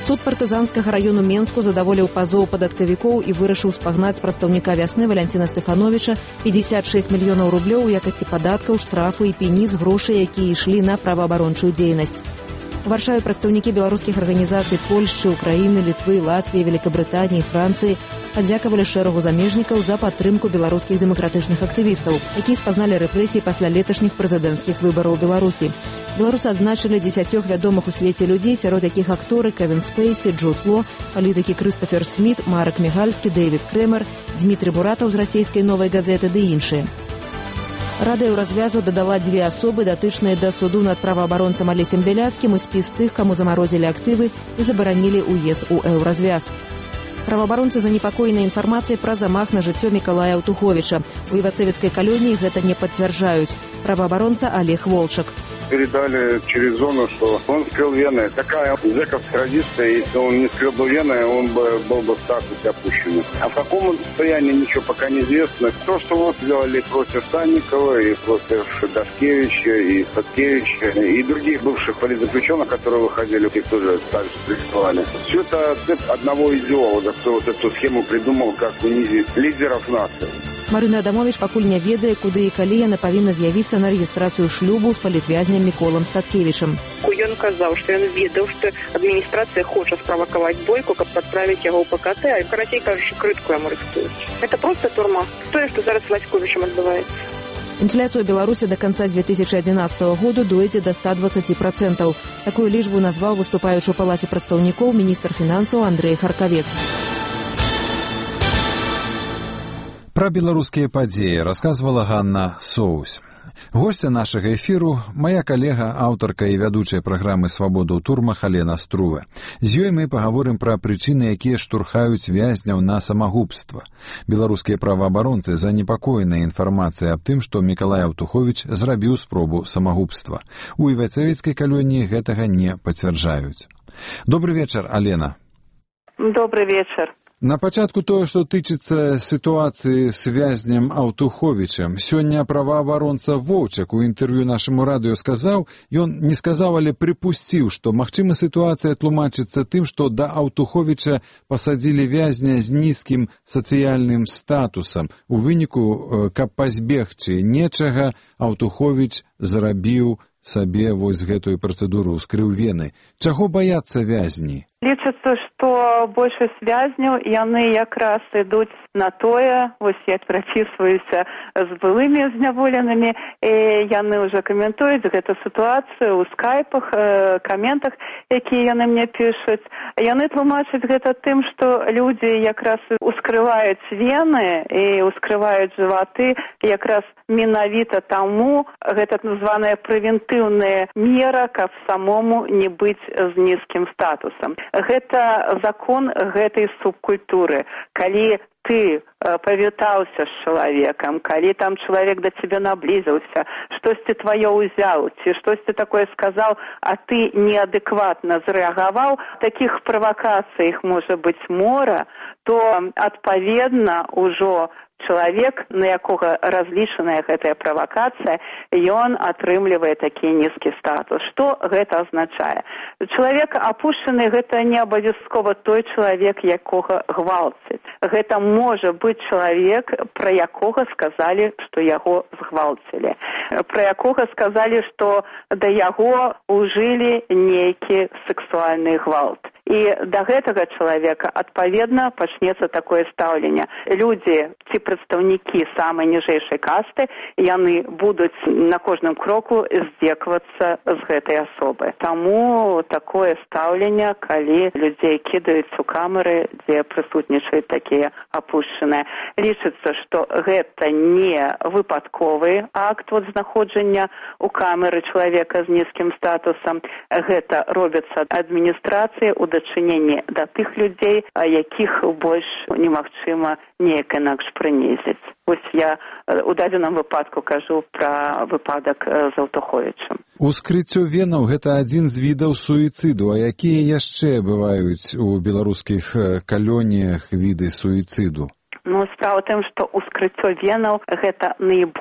Суд партызанскага раёну Менску задаволіў пазоў падаткавікоў і вырашыў спагнаць прадстаўніка вясны Валянціна Стэфановіча пятьдесят шесть мільёнаў рублёў у якасці падаткаў, штрафу і пені з грошай, якія ішлі на праваабарончую дзейнасць. У Варшаве прадстаўнікі беларускіх арганізацый Польшчы, Украіны, Літвы, Латвіі, Великабрытаніі, Францыі падзякавалі шэрагу замежнікаў за падтрымку беларускіх дэмакратычных актывістаў, якія спазналі рэпрэсіі пасля леташніх прэзідэнцкіх выбараў Беларусі. Беларусы адзначылі дзесяцёх вядомых у свеце людзей, сярод якіх акторы Кевін Спейсі, Джуд Ло, палітыкі Крыстафер Сміт, Марак Мігальскі, Дэвід Крэмер, Дмітрый Буратаў з расійскай «Новай газеты» ды іншыя. Рада ўразвязу дадала дзве асобы, датычныя да суду над праваабаронцам Алесем Бяляцкім у спіс тых, каму замарозілі актывы і забаранілі ўезд у еўразвяз. Праваабаронцы занепакоены інфармацыяй пра замах на жыццё Мікалая Аўтуховіча. У івацэвіцкай калоніі гэта не пацвярджаюць. Праваабаронца Олег Волчак. Передали через зону, что он скрыл вены. Такая зэковская радистая, если он не скрыл бы вены, он бы был бы в статусе опущенный. А в каком он состоянии, ничего пока не известно. То, что вот сделали против Санникова, и против Дашкевича, и Садкевича, и других бывших политзаключенных, которые выходили, их тоже также арестовали. Все это ответ одного идеолога, кто вот эту схему придумал, как унизить лидеров нации. Марына Адамович пакуль не ведае, куды і калі яна павінна з'явіцца на рэгістрацыю шлюбу з палітвязням Міколам Статкевічам. Ён казаў, што ён ведаў, што адміністрацыя хоча справакаваць Бойку, каб падправіць яго ў ПКТ, а карацей кажучы, крытку яму рыхтуюць. Это проста турма. Тое, што зараз з Васьковічам адбываецца. Інфляцыя ў Беларусі да канца две тысячи адзінаццатага году дойдзе да ста дваццаці працэнтаў. Такую лічбу назваў выступаючы ў палаце прадстаўнікоў міністр фінансаў Андрэй Харкавец. Пра беларускія падзеі расказвала Ганна Соусь. Госця нашага эфіру – мая калега, аўтарка і вядучая праграмы «Свабода ў турмах» Алена Струве. З ёй мы пагаворым пра прычыны, якія штурхаюць вязняў на самагубства. Беларускія праваабаронцы занепакоеныя інфармацыяй аб тым, што Мікалай Аўтуховіч зрабіў спробу самагубства. У івацэвіцкай калоніі гэтага не пацвярджаюць. Добры вечар, Алена. Добры вечар. На пачатку тое, што тычыцца сітуацыі з вязнем Аўтуховічам. Сёння праваабаронца Воўчак у інтэрв'ю нашаму радыё сказаў, ён не сказаў, але прыпусціў, што магчыма сітуацыя тлумачыцца тым, што да Аўтуховіча пасадзілі вязня з нізкім сацыяльным статусам. У выніку, каб пазбегчы нечага, Аўтуховіч зрабіў сабе вось гэтую працэдуру, скрыў вены. Чаго баяцца вязні? Лічыцца, што большасць вязняў, яны якраз ідуць на тое, вось як прапісваюцца з былымі зняволенымі, і яны ўжо каментуюць гэту сітуацыю ў скайпах, каментах, якія яны мне пішуць. Яны тлумачаць гэта тым, што людзі якраз ускрываюць вены і ускрываюць жываты якраз менавіта таму, гэта так званая прэвентыўная мера, каб самому не быць з нізкім статусам. Гэта закон гэтай субкультуры. Калі ты павітаўся з чалавекам, калі там чалавек да цябе наблізіўся, штосьці тваё ўзяў, ці штосьці такое сказаў, а ты неадэкватна зрэагаваў, такіх правакацый іх можа быць мора, то адпаведна ўжо чалавек, на якога разлічаная гэтая правакацыя, ён атрымлівае такі нізкі статус. Што гэта азначае? Чалавек апушчаны, гэта не абавязкова той чалавек, якога гвалцяць. Гэта можа быць чалавек, пра якога сказалі, што яго згвалцілі. Пра якога сказалі, што да яго ўжылі нейкі сексуальны гвалт. І да гэтага чалавека, адпаведна, пачнецца такое стаўленне. Людзі ці прадстаўнікі самай ніжэйшай касты, яны будуць на кожным кроку здзекавацца з гэтай асобы. Таму такое стаўленне, калі людзей кідаюць у камеры, дзе прысутнічаюць такія апушчаныя. Лічыцца, што гэта не выпадковы акт вот знаходжання у камеры чалавека з нізкім статусам. Гэта робіцца адміністрацыяй у дачыненні да тых людзей, якіх больш немагчыма неяк інакш прынізіць. Вось я у дадзеным выпадку кажу пра выпадак з Аўтуховічам. Ускрыццё венаў – гэта адзін з відаў суіцыду. А якія яшчэ бываюць у беларускіх калоніях віды суіцыду? Ну, справа ў тым, што ўскрыццё венаў – гэта найбольш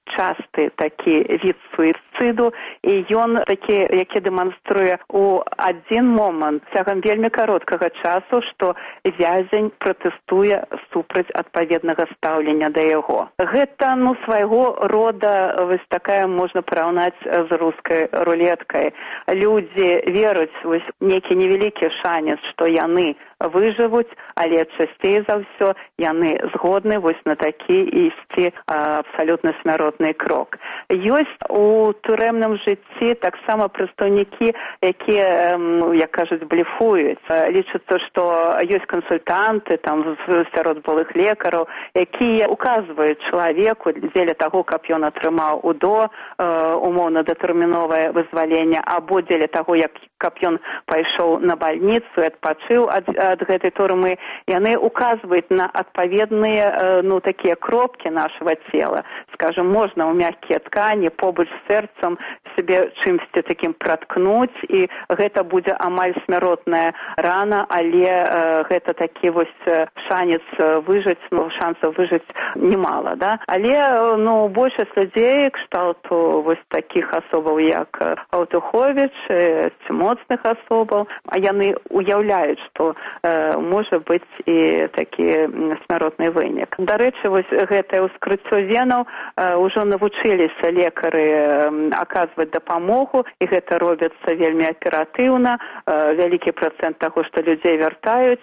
часты такі від суіцыду, і ён такі, які дэманструе у адзін момант цягам вельмі кароткага часу, што вязень пратэстуе супраць адпаведнага стаўлення да яго. Гэта, ну, свайго рода, вось такая можна параўнаць з рускай рулеткай. Людзі веруць вось нейкі невялікі шанец, што яны выжывуць, але часцей за ўсё яны згодны вось на такі ісці абсалютна смяротны крок. Ёсць у турэмным жыцці таксама прадстаўнікі, якія, як кажуць, блефуюць. Лічыцца, што ёсць кансультанты там сярод былых лекараў, якія указваюць чалавеку дзеля таго, каб ён атрымаў УДО, умоўна датэрміновае вызваленне, або дзеля таго, як каб ён пайшоў на бальніцу і адпачыў ад, ад гэтай турмы, яны указваюць на адпаведныя, ну, такія кропкі нашага цела. Скажем, можна ў мяккія ткані побач з сэрцам себе чымсьці такім праткнуць, і гэта будзе амаль смяротная рана, але э, гэта такі вось шанец выжыць, ну, шансаў выжыць немало, да? Але, ну, большасць людзей кшталту вось такіх асобаў, як Аўтуховіч, ці моцных асобаў, а яны уяўляюць, што э, можа быць і такі смяротны вынік. Дарэчы, вось гэтае ўскрыццё венаў э, ўжо навучыліся лекары э, аказваць дапамогу, і гэта робіцца вельмі аператыўна, э, вялікі працэнт таго, што людзей вяртаюць,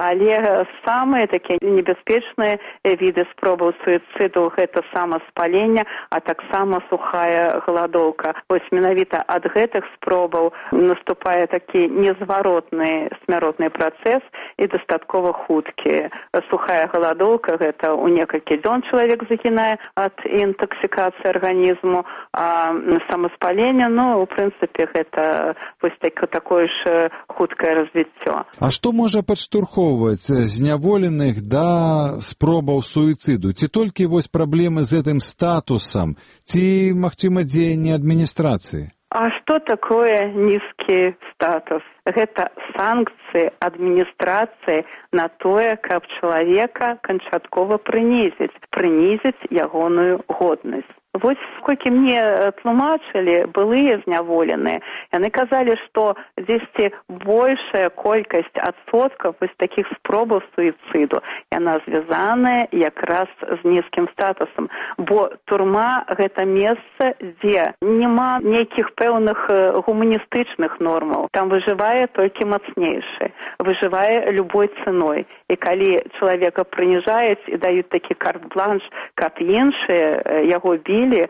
але самыя такія небяспечныя віды спробаў суіцыду — гэта самаспалення, а таксама сухая галадоўка. Вось менавіта ад гэтых спробаў наступае такі незваротны смяротны працэс і дастаткова хуткі. Сухая галадоўка — гэта ў некалькі дзён чалавек загінае ад інтаксікацыі арганізму, а самаспаленне, ну, у прынцыпе, гэта вось так, такое ж хуткае развіццё. А што можа падштурхоўваць зняволеных да спробаў суіцыду? Ці толькі вось праблемы з гэтым статусам, ці, магчыма, дзеянне адміністрацыі? А што такое нізкі статус? Гэта санкцыі адміністрацыі на тое, каб чалавека канчаткова прынізіць, прынізіць ягоную годнасць. Вось колькі мне тлумачылі былыя зняволеныя, яны казалі, што дзесьці большая колькасць адсоткаў вось такіх спробаў суіцыду, яна звязаная якраз з нізкім статусам, бо турма — гэта месца, дзе няма нейкіх пэўных гуманістычных нормаў, там выжывае толькі мацнейшы, выжывае любой цэной. І калі чалавека прыніжаюць і даюць такі карт-бланш, каб іншыя яго білі,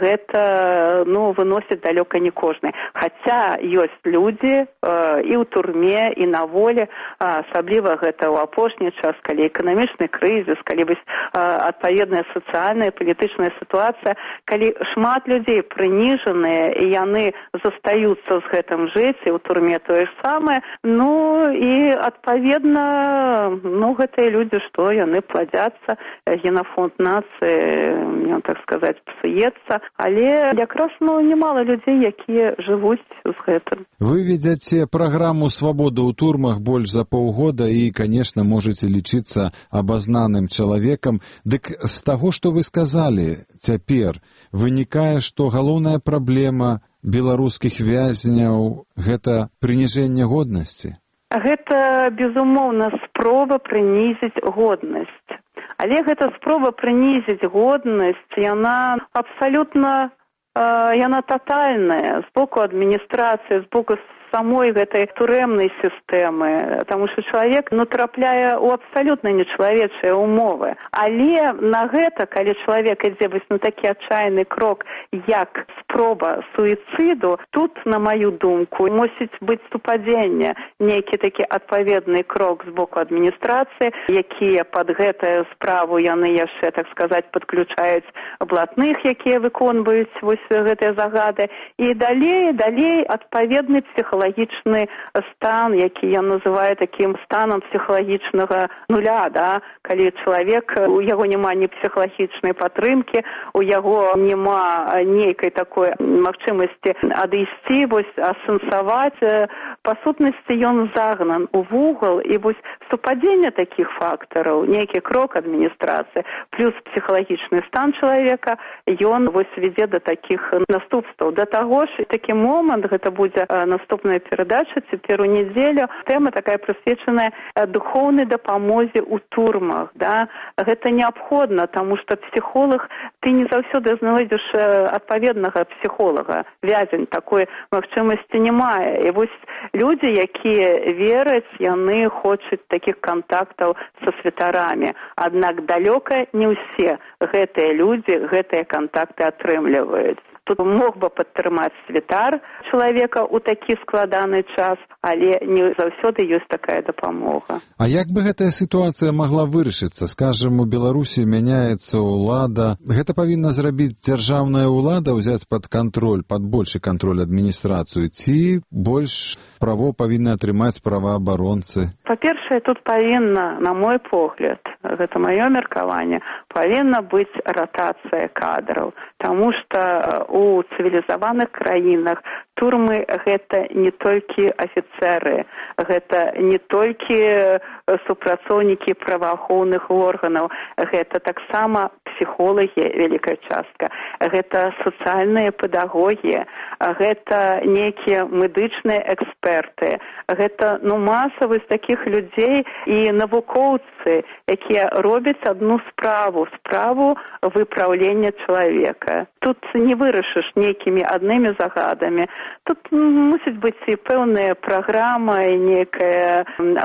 гэта, ну, выносіць далёка не кожны. Хаця ёсць людзі э, і ў турме, і на волі, асабліва гэта ў апошні час, калі эканамічны крызіс, калі вось э, адпаведная сацыяльная, палітычная сітуацыя, калі шмат людзей прыніжаныя, і яны застаюцца з гэтым жыць, і ў турме тое ж самае, ну, і адпаведна, ну, гэтыя людзі, што яны пладзяцца, генафонд нацыі, так сказаць, псуецца, але якраз, ну, немало людзей, якія жывуць з гэтым. Вы ведзяце праграму «Свабода ў турмах» больш за паўгода і, канешне, можаце лічыцца абазнаным чалавекам. Дык з таго, што вы сказалі цяпер, вынікае, што галоўная праблема беларускіх вязняў — гэта прыніжэнне годнасці? Гэта, безумоўна, спроба прынізіць годнасць. Але гэта спроба прынізіць годнасць, яна абсалютна, э, яна татальная з боку адміністрацыі, з боку самой гэтай турэмнай сістэмы, таму што чалавек натрапляе ў абсалютна нечалавечыя умовы. Але на гэта, калі чалавек ідзе вось на такі адчайны крок, як спроба суіцыду, тут, на маю думку, мусіць быць супадзенне, нейкі такі адпаведны крок з боку адміністрацыі, якія пад гэтую справу яны яшчэ, так сказаць, падключаюць блатных, якія выконваюць вось гэтыя загады, і далей, далей адпаведны псіхалагічны псіхалагічны стан, які я называю такім станам псіхалагічнага нуля, да? Калі чалавек, у яго няма ні псіхалагічнай падтрымкі, у яго няма нейкай такой магчымасці адысці, вось, асэнсаваць. Па сутнасці ён загнан у вугал, і вось супадзенне такіх фактараў, нейкі крок адміністрацыі, плюс псіхалагічны стан чалавека, ён вось вядзе да такіх наступстваў. Да таго ж, такі момант, гэта будзе наступная перадача, цяпер у нядзелю, тэма такая прысвечаная духоўнай дапамозе ў турмах, да? Гэта неабходна, таму што псіхолог, ты не заўсёды знойдзеш адпаведнага псіхолага. Вязень такой магчымасці не мае. І вось людзі, якія вераць, яны хочуць такіх кантактаў са святарамі. Аднак далёка не ўсе гэтыя людзі гэтыя кантакты атрымліваюць. Тут мог бы падтрымаць святар чалавека ў такі складаны час, але не заўсёды ёсць такая дапамога. А як бы гэтая сітуацыя магла вырашыцца? Скажам, у Беларусі мяняецца ўлада. Гэта павінна зрабіць дзяржаўная ўлада, ўзяць пад кантроль, пад большы кантроль адміністрацыю, ці больш право павінны атрымаць праваабаронцы? Па-першае, тут павінна, на мой погляд, гэта маё меркаванне, павінна быць ратацыя кадраў, таму што у цывілізаваных краінах турмы гэта не толькі афіцэры, гэта не толькі супрацоўнікі праваахоўных органаў, гэта таксама псіхолагі, вялікая частка, гэта сацыяльныя педагогі, гэта нейкія медычныя эксперты, гэта ну маса вось такіх людзей і навукоўцы, якія робяць адну справу, справу выпраўлення чалавека. Тут не вырашыш нейкімі аднымі загадамі. Тут мусіць быць і пэўная праграма, і нейкая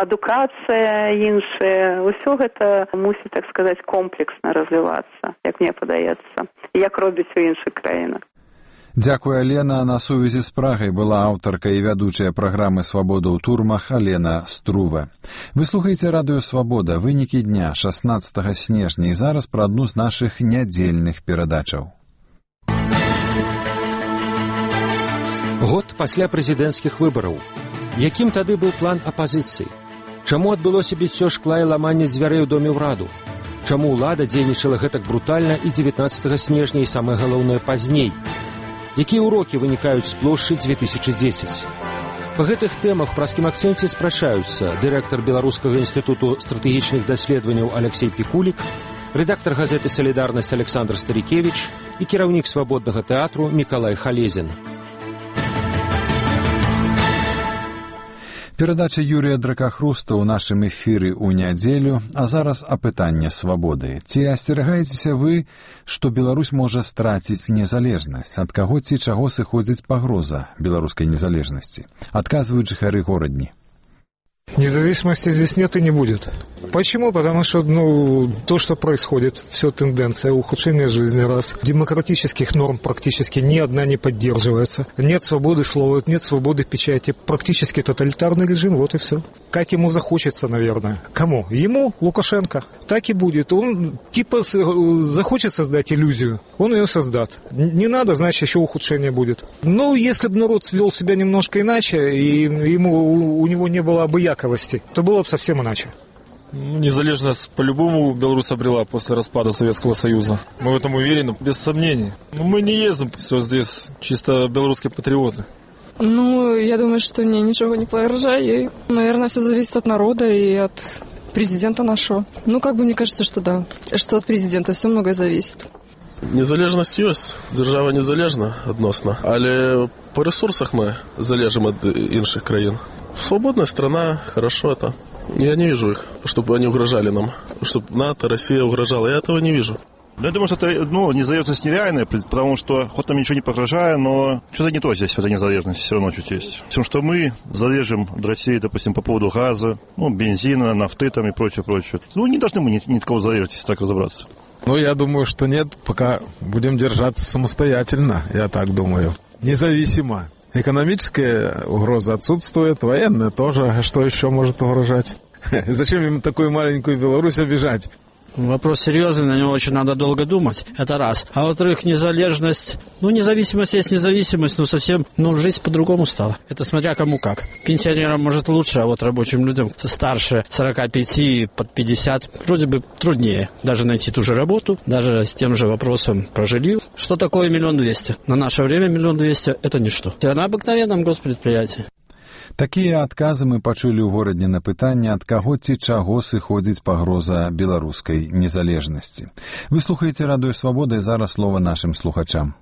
адукацыя іншая. Усё гэта мусіць, так сказаць, комплексна развівацца, як мне падаецца, як робяць у іншых краінах. Дзякуй, Алена. На сувязі з Прагай была аўтарка і вядучая праграмы «Свабода ў турмах» Алена Струва. Вы слухаеце радыё «Свабода». Вынікі дня шаснаццатага снежня. І зараз пра адну з нашых нядзельных перадачаў. Год пасля прэзідэнцкіх выбараў. Якім тады быў план апазіцыі? Чаму адбылося біццё шкла і ламанне дзвярэй у доме ўраду? Чаму ўлада дзейнічала гэтак брутальна і дзевятнаццатага снежня, і самае галоўнае пазней? Якія ўрокі вынікаюць з плошчы дзве тысячы дзесяць? Па гэтых тэмах ў праскім акцэнце спрачаюцца дырэктар Беларускага інстытуту стратэгічных даследаванняў Алексей Пікулік, рэдактар газеты «Салідарнасць» Александр Старікевіч і кіраўнік свабоднага тэатру Мікалай Халезін. Перадача Юрія Дракахруста ў нашым эфіры ў нядзелю, а зараз апытанне свабоды. Ці асцерагаецеся вы, што Беларусь можа страціць незалежнасць? Ад каго ці чаго сыходзіць пагроза беларускай незалежнасці? Адказваюць жыхары горадні. Независимости здесь нет и не будет. Почему? Потому что, ну, то, что происходит, все тенденция ухудшения жизни, раз. Демократических норм практически ни одна не поддерживается. Нет свободы слова, нет свободы печати. Практически тоталитарный режим, вот и все. Как ему захочется, наверное. Кому? Ему, Лукашенко. Так и будет. Он, типа, захочет создать иллюзию, он ее создаст. Не надо, значит, еще ухудшение будет. Ну, если бы народ вел себя немножко иначе, и ему, у него не было обыяковости, то было бы совсем иначе. Незалежность по-любому Беларусь обрела после распада Советского Союза. Мы в этом уверены, без сомнений. Но мы не ездим все здесь, чисто белорусские патриоты. Ну, я думаю, что мне ничего не поражает. Наверное, все зависит от народа и от президента нашего. Ну, как бы мне кажется, что да, что от президента все многое зависит. Незалежність є, держава незалежна відносно, але по ресурсах ми залежимо від інших країн. Свободная страна, хорошо это. Я не вижу их, чтобы они угрожали нам, чтобы НАТО, Россия угрожала. Я этого не вижу. Ну, я думаю, что это, ну, независимость нереальная, потому что хоть там ничего не погрожает, но что-то не то здесь, в этой незалежности все равно чуть есть. Потому что мы залежим от России, допустим, по поводу газа, ну, бензина, нафты там и прочее, прочее. Ну, не должны мы ни, ни от кого залежать, если так разобраться. Ну, я думаю, что нет, пока будем держаться самостоятельно, я так думаю. Независимо. Экономическая угроза отсутствует, военная тоже. Что еще может угрожать? Зачем им такую маленькую Беларусь обижать? Вопрос серьезный, на него очень надо долго думать. Это раз. А во-вторых, незалежность. Ну, независимость есть независимость, но совсем, ну, жизнь по-другому стала. Это смотря кому как. Пенсионерам, может, лучше, а вот рабочим людям старше сорока пяти, под пятьдесят, вроде бы труднее даже найти ту же работу, даже с тем же вопросом про жилье. Что такое миллион двести? На наше время миллион двести – это ничто. Это на обыкновенном госпредприятии. Такія адказы мы пачулі ў горадні на пытанне, ад каго ці чаго сыходзіць пагроза беларускай незалежнасці. Вы слухаеце Радыё Свабода, і зараз слова нашим слухачам.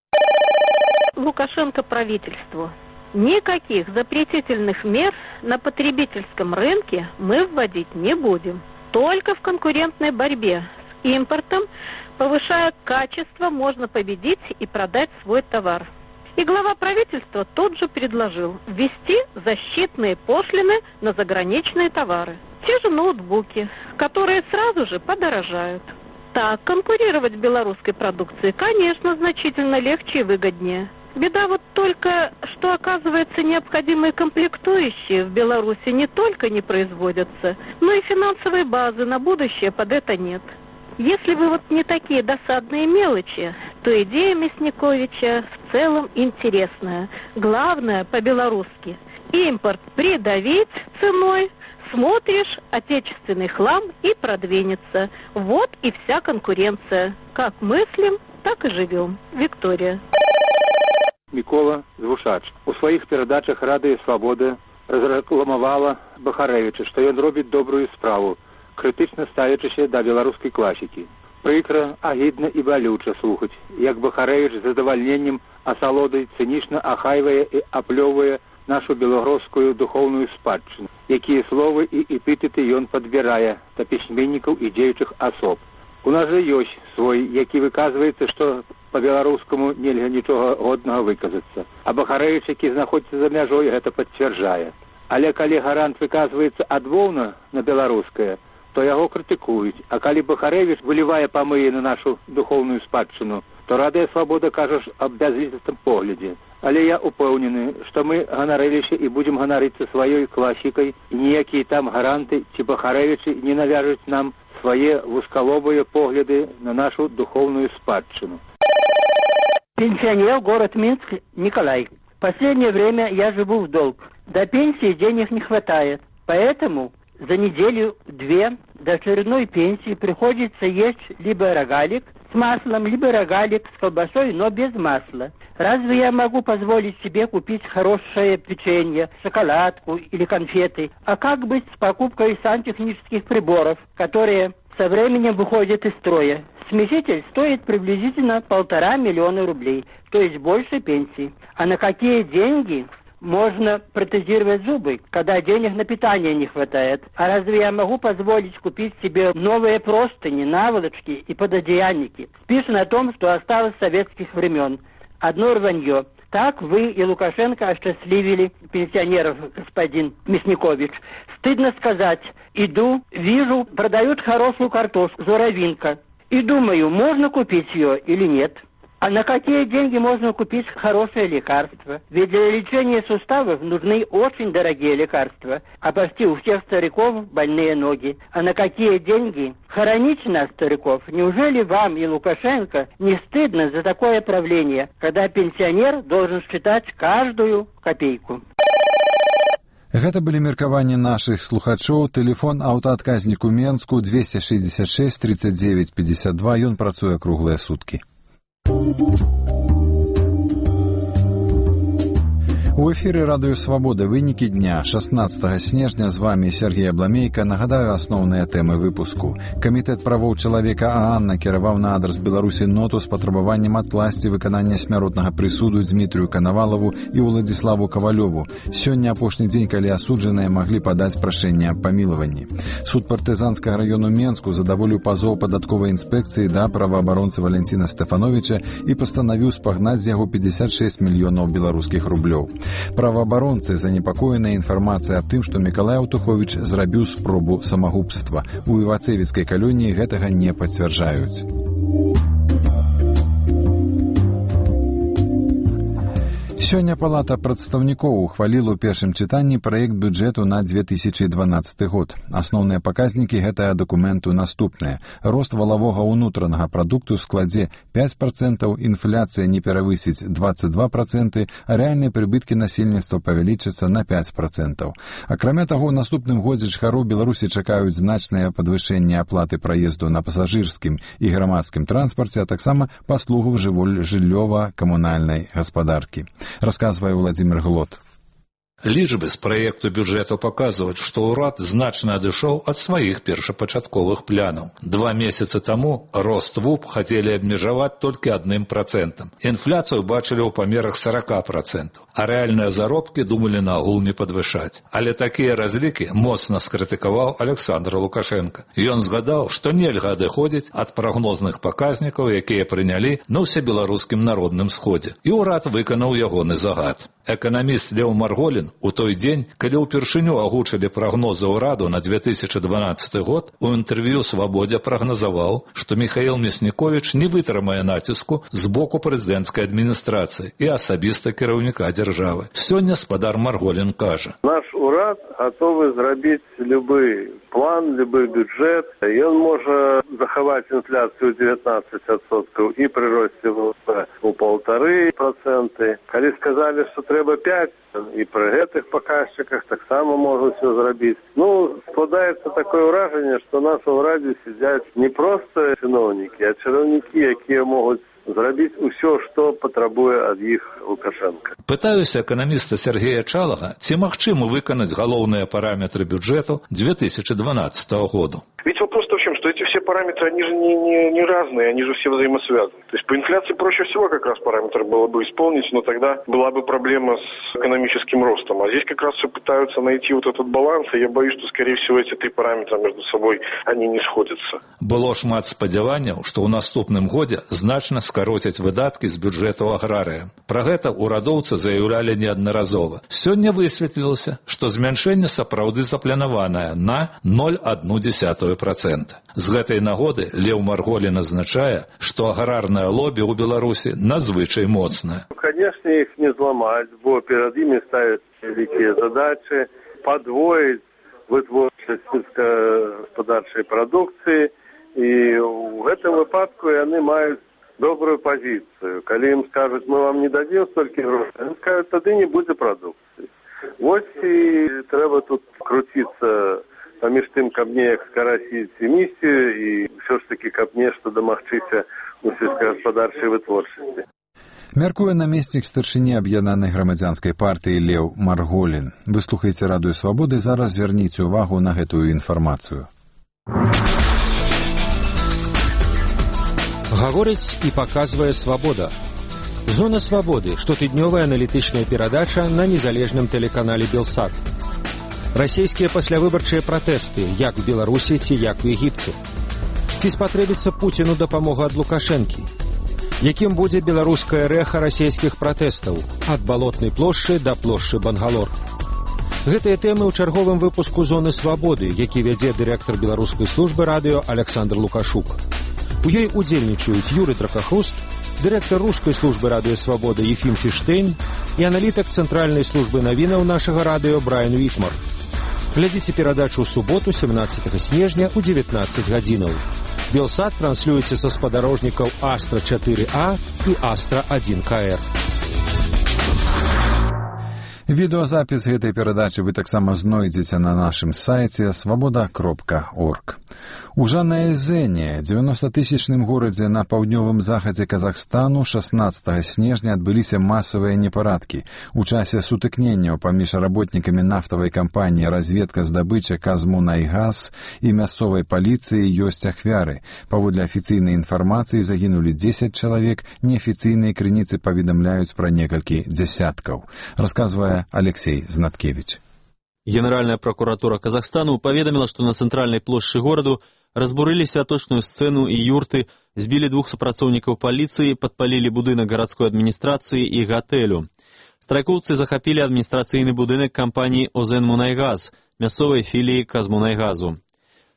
Лукашенко правительству. Никаких запретительных мер на потребительском рынке мы вводить не будем. Только в конкурентной борьбе с импортом, повышая качество, можно победить и продать свой товар. И глава правительства тут же предложил ввести защитные пошлины на заграничные товары. Те же ноутбуки, которые сразу же подорожают. Так, конкурировать с белорусской продукцией, конечно, значительно легче и выгоднее. Беда вот только, что, оказывается, необходимые комплектующие в Беларуси не только не производятся, но и финансовой базы на будущее под это нет. Если бы вот не такие досадные мелочи, то идея Мясниковича в целом интересная. Главное по-белорусски. Импорт придавить ценой, смотришь, отечественный хлам и продвинется. Вот и вся конкуренция. Как мыслим, так и живем. Виктория. Микола Звушач. У своих передачах «Радыё Свабода» разрекламовала Бахарэвіча, што ён робіць добрую справу, крытычна ставячыся да беларускай класікі. Прыкра, агідна і балюча слухаць, як Бахарэвіч з задавальненнем асалодай цынічна ахайвае і аплёвае нашу беларускую духоўную спадчыну, якія словы і эпітэты ён падбірае да пісьменнікаў і дзеючых асоб. У нас жа ёсць свой, які выказваецца, што па-беларускаму нельга нічога годнага выказацца. А Бахарэвіч, які знаходзіцца за мяжой, гэта пацвярджае. Але калі гарант выказваецца адмоўна на беларускае, то яго крытыкуюць. А калі Бахарэвіч вылівае памыі на нашу духоўную спадчыну, то Радыё Свабода кажа аб бязлітасным поглядзе. Але я упэўнены, што мы ганарыліся і будзем ганарыцца сваёй класікай, і ніякія там гаранты ці Бахарэвічы не навяжуць нам свае вузкалобыя погляды на нашу духовную спадчину. Пенсионер, город Минск, Николай. Последнее время я живу в долг. До пенсии денег не хватает. Поэтому за неделю-две до очередной пенсии приходится есть либо рогалик с маслом, либо рогалик с колбасой, но без масла. Разве я могу позволить себе купить хорошее печенье, шоколадку или конфеты? А как быть с покупкой сантехнических приборов, которые со временем выходят из строя? Смеситель стоит приблизительно полтора миллиона рублей, то есть больше пенсии. А на какие деньги можно протезировать зубы, когда денег на питание не хватает? А разве я могу позволить купить себе новые простыни, наволочки и пододеяльники? Списано о том, что осталось с советских времен. Одно рванье. Так вы и Лукашенко осчастливили пенсионеров, господин Мясникович. Стыдно сказать. Иду, вижу, продают хорошую картошку, зуровинка. И думаю, можно купить ее или нет. А на какие деньги можно купить хорошее лекарство? Ведь для лечения суставов нужны очень дорогие лекарства. А почти у всех стариков больные ноги. А на какие деньги хоронить нас, стариков? Неужели вам и Лукашенко не стыдно за такое правление, когда пенсионер должен считать каждую копейку? Гэта былі меркаванні нашых слухачоў. Тэлефон аўтаадказніку Менску двести шестьдесят шесть тридцать девять пятьдесят два. Ён працуе круглыя суткі. У эфіры Радыё Свабода вынікі дня шестнадцатого снежня. З вами Сергей Абламейка. Нагадаю асноўныя тэмы выпуску. Камітэт правоў чалавека ААН накіраваў на адрас Беларусі ноту з патрабаваннем адкласці выканання смяротнага прысуду Дмітрыю Канавалаву і Уладзіславу Кавалёву. Сёння апошні дзень, калі асуджаныя маглі падаць прашэнне аб памілаванні. Суд партызанскага раёну Менску задаволіў пазоў падатковай інспекцыі да праваабаронцы Валянціна Стэфановіча і пастанавіў спагнаць з яго пятьдесят шесть мільёнаў беларускіх рублёў. Праваабаронцы занепакоеныя інфармацыяй аб тым, што Мікалай Аўтуховіч зрабіў спробу самагубства. У Івацевіцкай калоніі гэтага не пацвярджаюць. Сёння Палата прадстаўнікоў ухваліла ў першым чытанні праект бюджэту на две тысячи дванаццаты год. Асноўныя паказнікі гэтага дакументу наступныя. Рост валавога ўнутранага прадукту складзе пяць процентаў, інфляцыя не перавысіць двадцать два процента, а рэальныя прыбыткі насельніцтва павялічацца на пяць процентаў. Акрамя таго, ў наступным годзе жыхароў Беларусі чакаюць значнае падвышэнне аплаты праезду на пасажырскім і грамадскім транспарце, а таксама паслугаў жыллёва-камунальнай гаспадаркі. Рассказывая Владимир Глот. Лічбы з праекту бюджэту паказваюць, што ўрад значна адышоў ад сваіх першапачатковых планаў. Два месяцы таму рост ВУП хацелі абмежаваць толькі адным працэнтам. Інфляцыю бачылі ў памерах сорок процентаў, а рэальныя заробкі думалі наогул не падвышаць. Але такія разлікі моцна скрытыкаваў Александр Лукашенко. Ён згадаў, што нельга адыходзіць ад прагнозных паказнікаў, якія прынялі на ўсебеларускім народным сходзе. І ўрад выканаў ягоны загад. Эканаміст Леў Марголін у той дзень, калі ўпершыню агучылі прагнозы ўраду на две тысячи дванаццаты год, у інтэрв'ю «Свабодзе» прагназаваў, што Міхаіл Мясніковіч не вытрымае націску з боку прэзідэнцкай адміністрацыі і асабіста кіраўніка дзяржавы. Сёння спадар Марголін кажа: «Наш урад гатовы зрабіць любы план, любы бюджэт. Ён можа захаваць інфляцыю девятнадцать процентов і пры росце ВВП у полторы процента. Калі сказалі, што трэба пять, і пры гэтых паказчыках таксама могуць все зрабіць. Ну, складаецца такое ўражанне, што у нас у ўрадзе сядзяць не проста чыноўнікі, а чараўнікі, якія могуць зрабіць усё, што патрабуе ад іх Лукашенко. Пытаюся эканаміста Сергея Чалага, ці магчыма выканаць галоўныя параметры бюджэту две тысячи дванаццатого году. Ведь вопрос в том, что эти все параметры, они же не, не, не разные, они же все взаимосвязаны. То есть по инфляции проще всего как раз параметр было бы исполнить, но тогда была бы проблема с экономическим ростом. А здесь как раз все пытаются найти вот этот баланс, и я боюсь, что, скорее всего, эти три параметра между собой, они не сходятся. Было шмат спадзяванняў, што ў наступным годзе значна скароцяць выдаткі з бюджэту аграрыям. Пра гэта ўрадоўцы заяўлялі неаднаразова. Сёння высветлілася, што змяншэнне сапраўды запланаванае на ноль цэлых одна дзесятая процента. З гэтай нагоды Леў Марголін азначае, што аграрнае лобі ў Беларусі надзвычай моцнае. Конечно, их не зламаць, бо перад імі ставяць вялікія задачы падвоіць вытворчасць сельскагаспадарчай прадукцыі, і ў гэтым выпадку яны маюць добрую пазіцыю. Калі ім скажуць, мы вам не дадзім столькі грошай, яны скажуць, тады не будзе прадукцыі. Вось і трэба тут круціцца паміж тым, каб неяк скарасіць эмісію і ўсё ж такі, каб нешта дамагчыся у сельскагаспадарчай вытворчасці. Мяркуе намеснік старшыні аб'яднанай грамадзянскай партыі Леў Марголін. Вы слухаеце радыё Свабоды, зараз звярніце ўвагу на гэтую інфармацыю. Гаворыць і паказвае Свабода. Зона Свабоды, штотыднёвая аналітычная перадача на незалежным тэлеканале Белсат. Расійскія паслявыбарчыя пратэсты, як у Беларусі ці як у Егіпце. Ці спатрэбіцца Пуціну дапамога ад Лукашэнкі? Якім будзе беларускае рэха расійскіх пратэстаў ад балотнай плошчы да плошчы Бангалор? Гэтыя тэмы ў чарговым выпуску «Зоны Свабоды», які вядзе дырэктар беларускай службы радыё Александр Лукашук. У ёй удзельнічаюць Юрый Дракахруст, дырэктар рускай службы радыё Свабода Ефім Фіштейн і аналітык цэнтральнай службы навінаў нашага радыё Брайан Вітмар. Глядзіце перадачу ў суботу, семнадцатага снежня ў дзевятнаццаць гадзінаў. Белсат транслюецца са спадарожнікаў Астра чатыры А і Астра один К Р. Відэазапіс гэтай перадачы вы таксама знойдзеце на нашым сайце свабода кропка орг. У Жанаэзэне, дзевяностатысячным горадзе на паўднёвым захадзе Казахстану, шаснаццатага снежня адбыліся масавыя непарадкі. У часе сутыкненняў паміж работнікамі нафтавай кампаніі «Разведка здабыча Казмунайгаз» і мясцовай паліцыі ёсць ахвяры. Паводле афіцыйнай інфармацыі загінулі дзесяць чалавек, неафіцыйныя крыніцы паведамляюць пра некалькі дзясяткаў. Расказвае Алексей Знаткевич. Генеральная прокуратура Казахстану паведаміла, што на цэнтральнай плошчы гораду разбурылі святочную сцэну і юрты, збілі двух супрацоўнікаў паліцыі, падпалілі будынак гарадской адміністрацыі і гатэлю. Страйкоўцы захапілі адміністрацыйны будынак кампаніі «Озенмунайгаз», мясцовай філіі Казмунайгазу.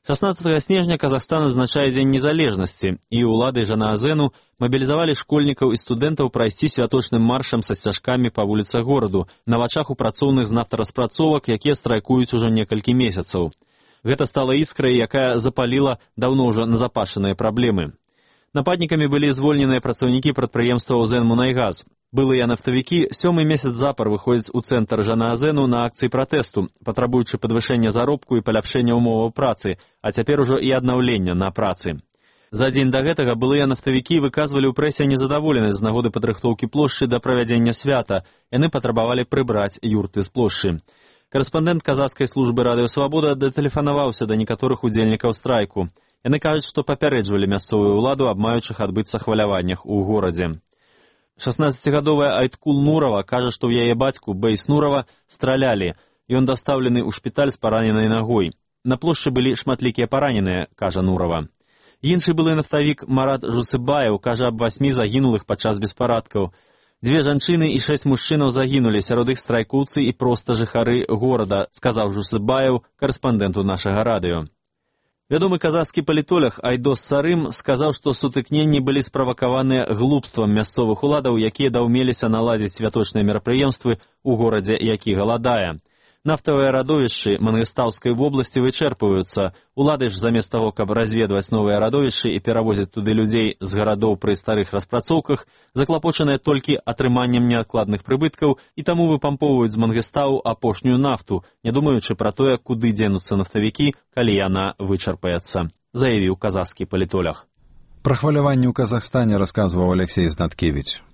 шаснаццатага снежня Казахстан адзначае дзень незалежнасці, і ўлады Жанаазену мабілізавалі школьнікаў і студэнтаў прайсці святочным маршам са сцяжкамі па вуліцах гораду на вачах у працоўных з нафтараспрацовак, якія страйкуюць ужо некалькі месяцаў. Гэта стала іскрай, якая запаліла даўно ўжо назапашаныя праблемы. Нападнікамі былі звольненыя працаўнікі прадпрыемства «Узенмунайгаз». Былыя нафтавікі сёмы месяц запар выходзяць у цэнтр Жанаазену на акцыі пратэсту, патрабуючы падвышэння заробку і паляпшэння ўмоваў працы, а цяпер ужо і аднаўлення на працы. За дзень да гэтага былыя нафтавікі выказвалі ў прэсе незадаволенасць з нагоды падрыхтоўкі плошчы да правядзення свята. Яны патрабавалі прыбраць юрты з плошчы. Карэспандэнт казахскай службы «Радыё Свабода» датэлефанаваўся да некаторых удзельнікаў страйку. Яны кажуць, што папярэджвалі мясцовую ўладу аб маючых адбыцца хваляваннях у горадзе. шаснаццацігадовая Айткул Нурова кажа, што ў яе бацьку Бейс Нурова стралялі. Ён дастаўлены ў шпіталь з параненай нагой. На плошчы былі шматлікія параненыя, кажа Нурова. Іншы былы нафтавік Марат Жусыбаев кажа аб васьмі загінулых падчас беспарадкаў. Дзве жанчыны і шэсць мужчынаў загінулі, сярод іх страйкоўцы і проста жыхары горада, сказаў Жусыбаев карэспандэнту нашага радыё. Вядомы казахскі палітолог Айдос Сарым сказаў, што сутыкненні былі справакаваныя глупствам мясцовых уладаў, якія даўмеліся наладзіць святочныя мерапрыемствы ў горадзе, які галадае. Нафтавыя радовішчы Мангыстаўскай вобласці вычэрпваюцца. Улады ж замест таго, каб разведваць новыя радовішчы і перавозіць туды людзей з гарадоў пры старых распрацоўках, заклапочаныя толькі атрыманнем неадкладных прыбыткаў і таму выпампоўваюць з Мангыстау апошнюю нафту, не думаючы пра тое, куды дзенуцца нафтавікі, калі яна вычарпаецца, заявіў казахскі палітолог. Пра хваляванне ў Казахстане расказваў Алексей Знаткевич.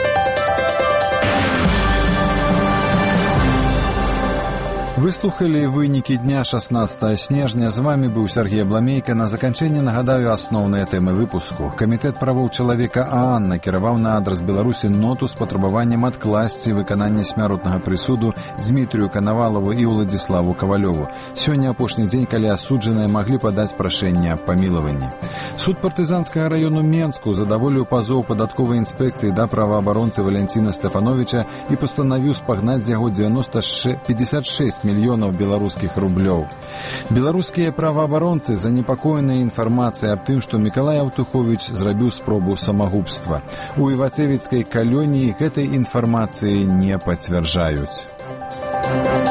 Выслухали вынікі дня шаснаццатага снежня. З вами быў Сергей Абламейка. На заканчэнне нагадаю асноўныя тэмы выпуску. Камітэт правоў чалавека ААН накіраваў на адрас Беларусі ноту з патрабаваннем адкласці выканання смяротнага прысуду Дмітрію Канавалаву і Уладзіславу Кавалёву. Сёння апошні дзень, калі асуджаныя маглі падаць прашэнне аб памілаванні. Суд партызанскага раёну Менску задаволіў пазоў падатковай інспекцыі да праваабаронцы Валянціна Стэфановіча і пастанавіў спагнаць з яго дзевяноста пятьдесят шесть мільёнаў беларускіх рублёў. Беларускія праваабаронцы занепакоеныя інфармацыяй аб тым, што Мікалай Аўтуховіч зрабіў спробу самагубства. У Івацевіцкай калоніі гэтай інфармацыі не пацвярджаюць.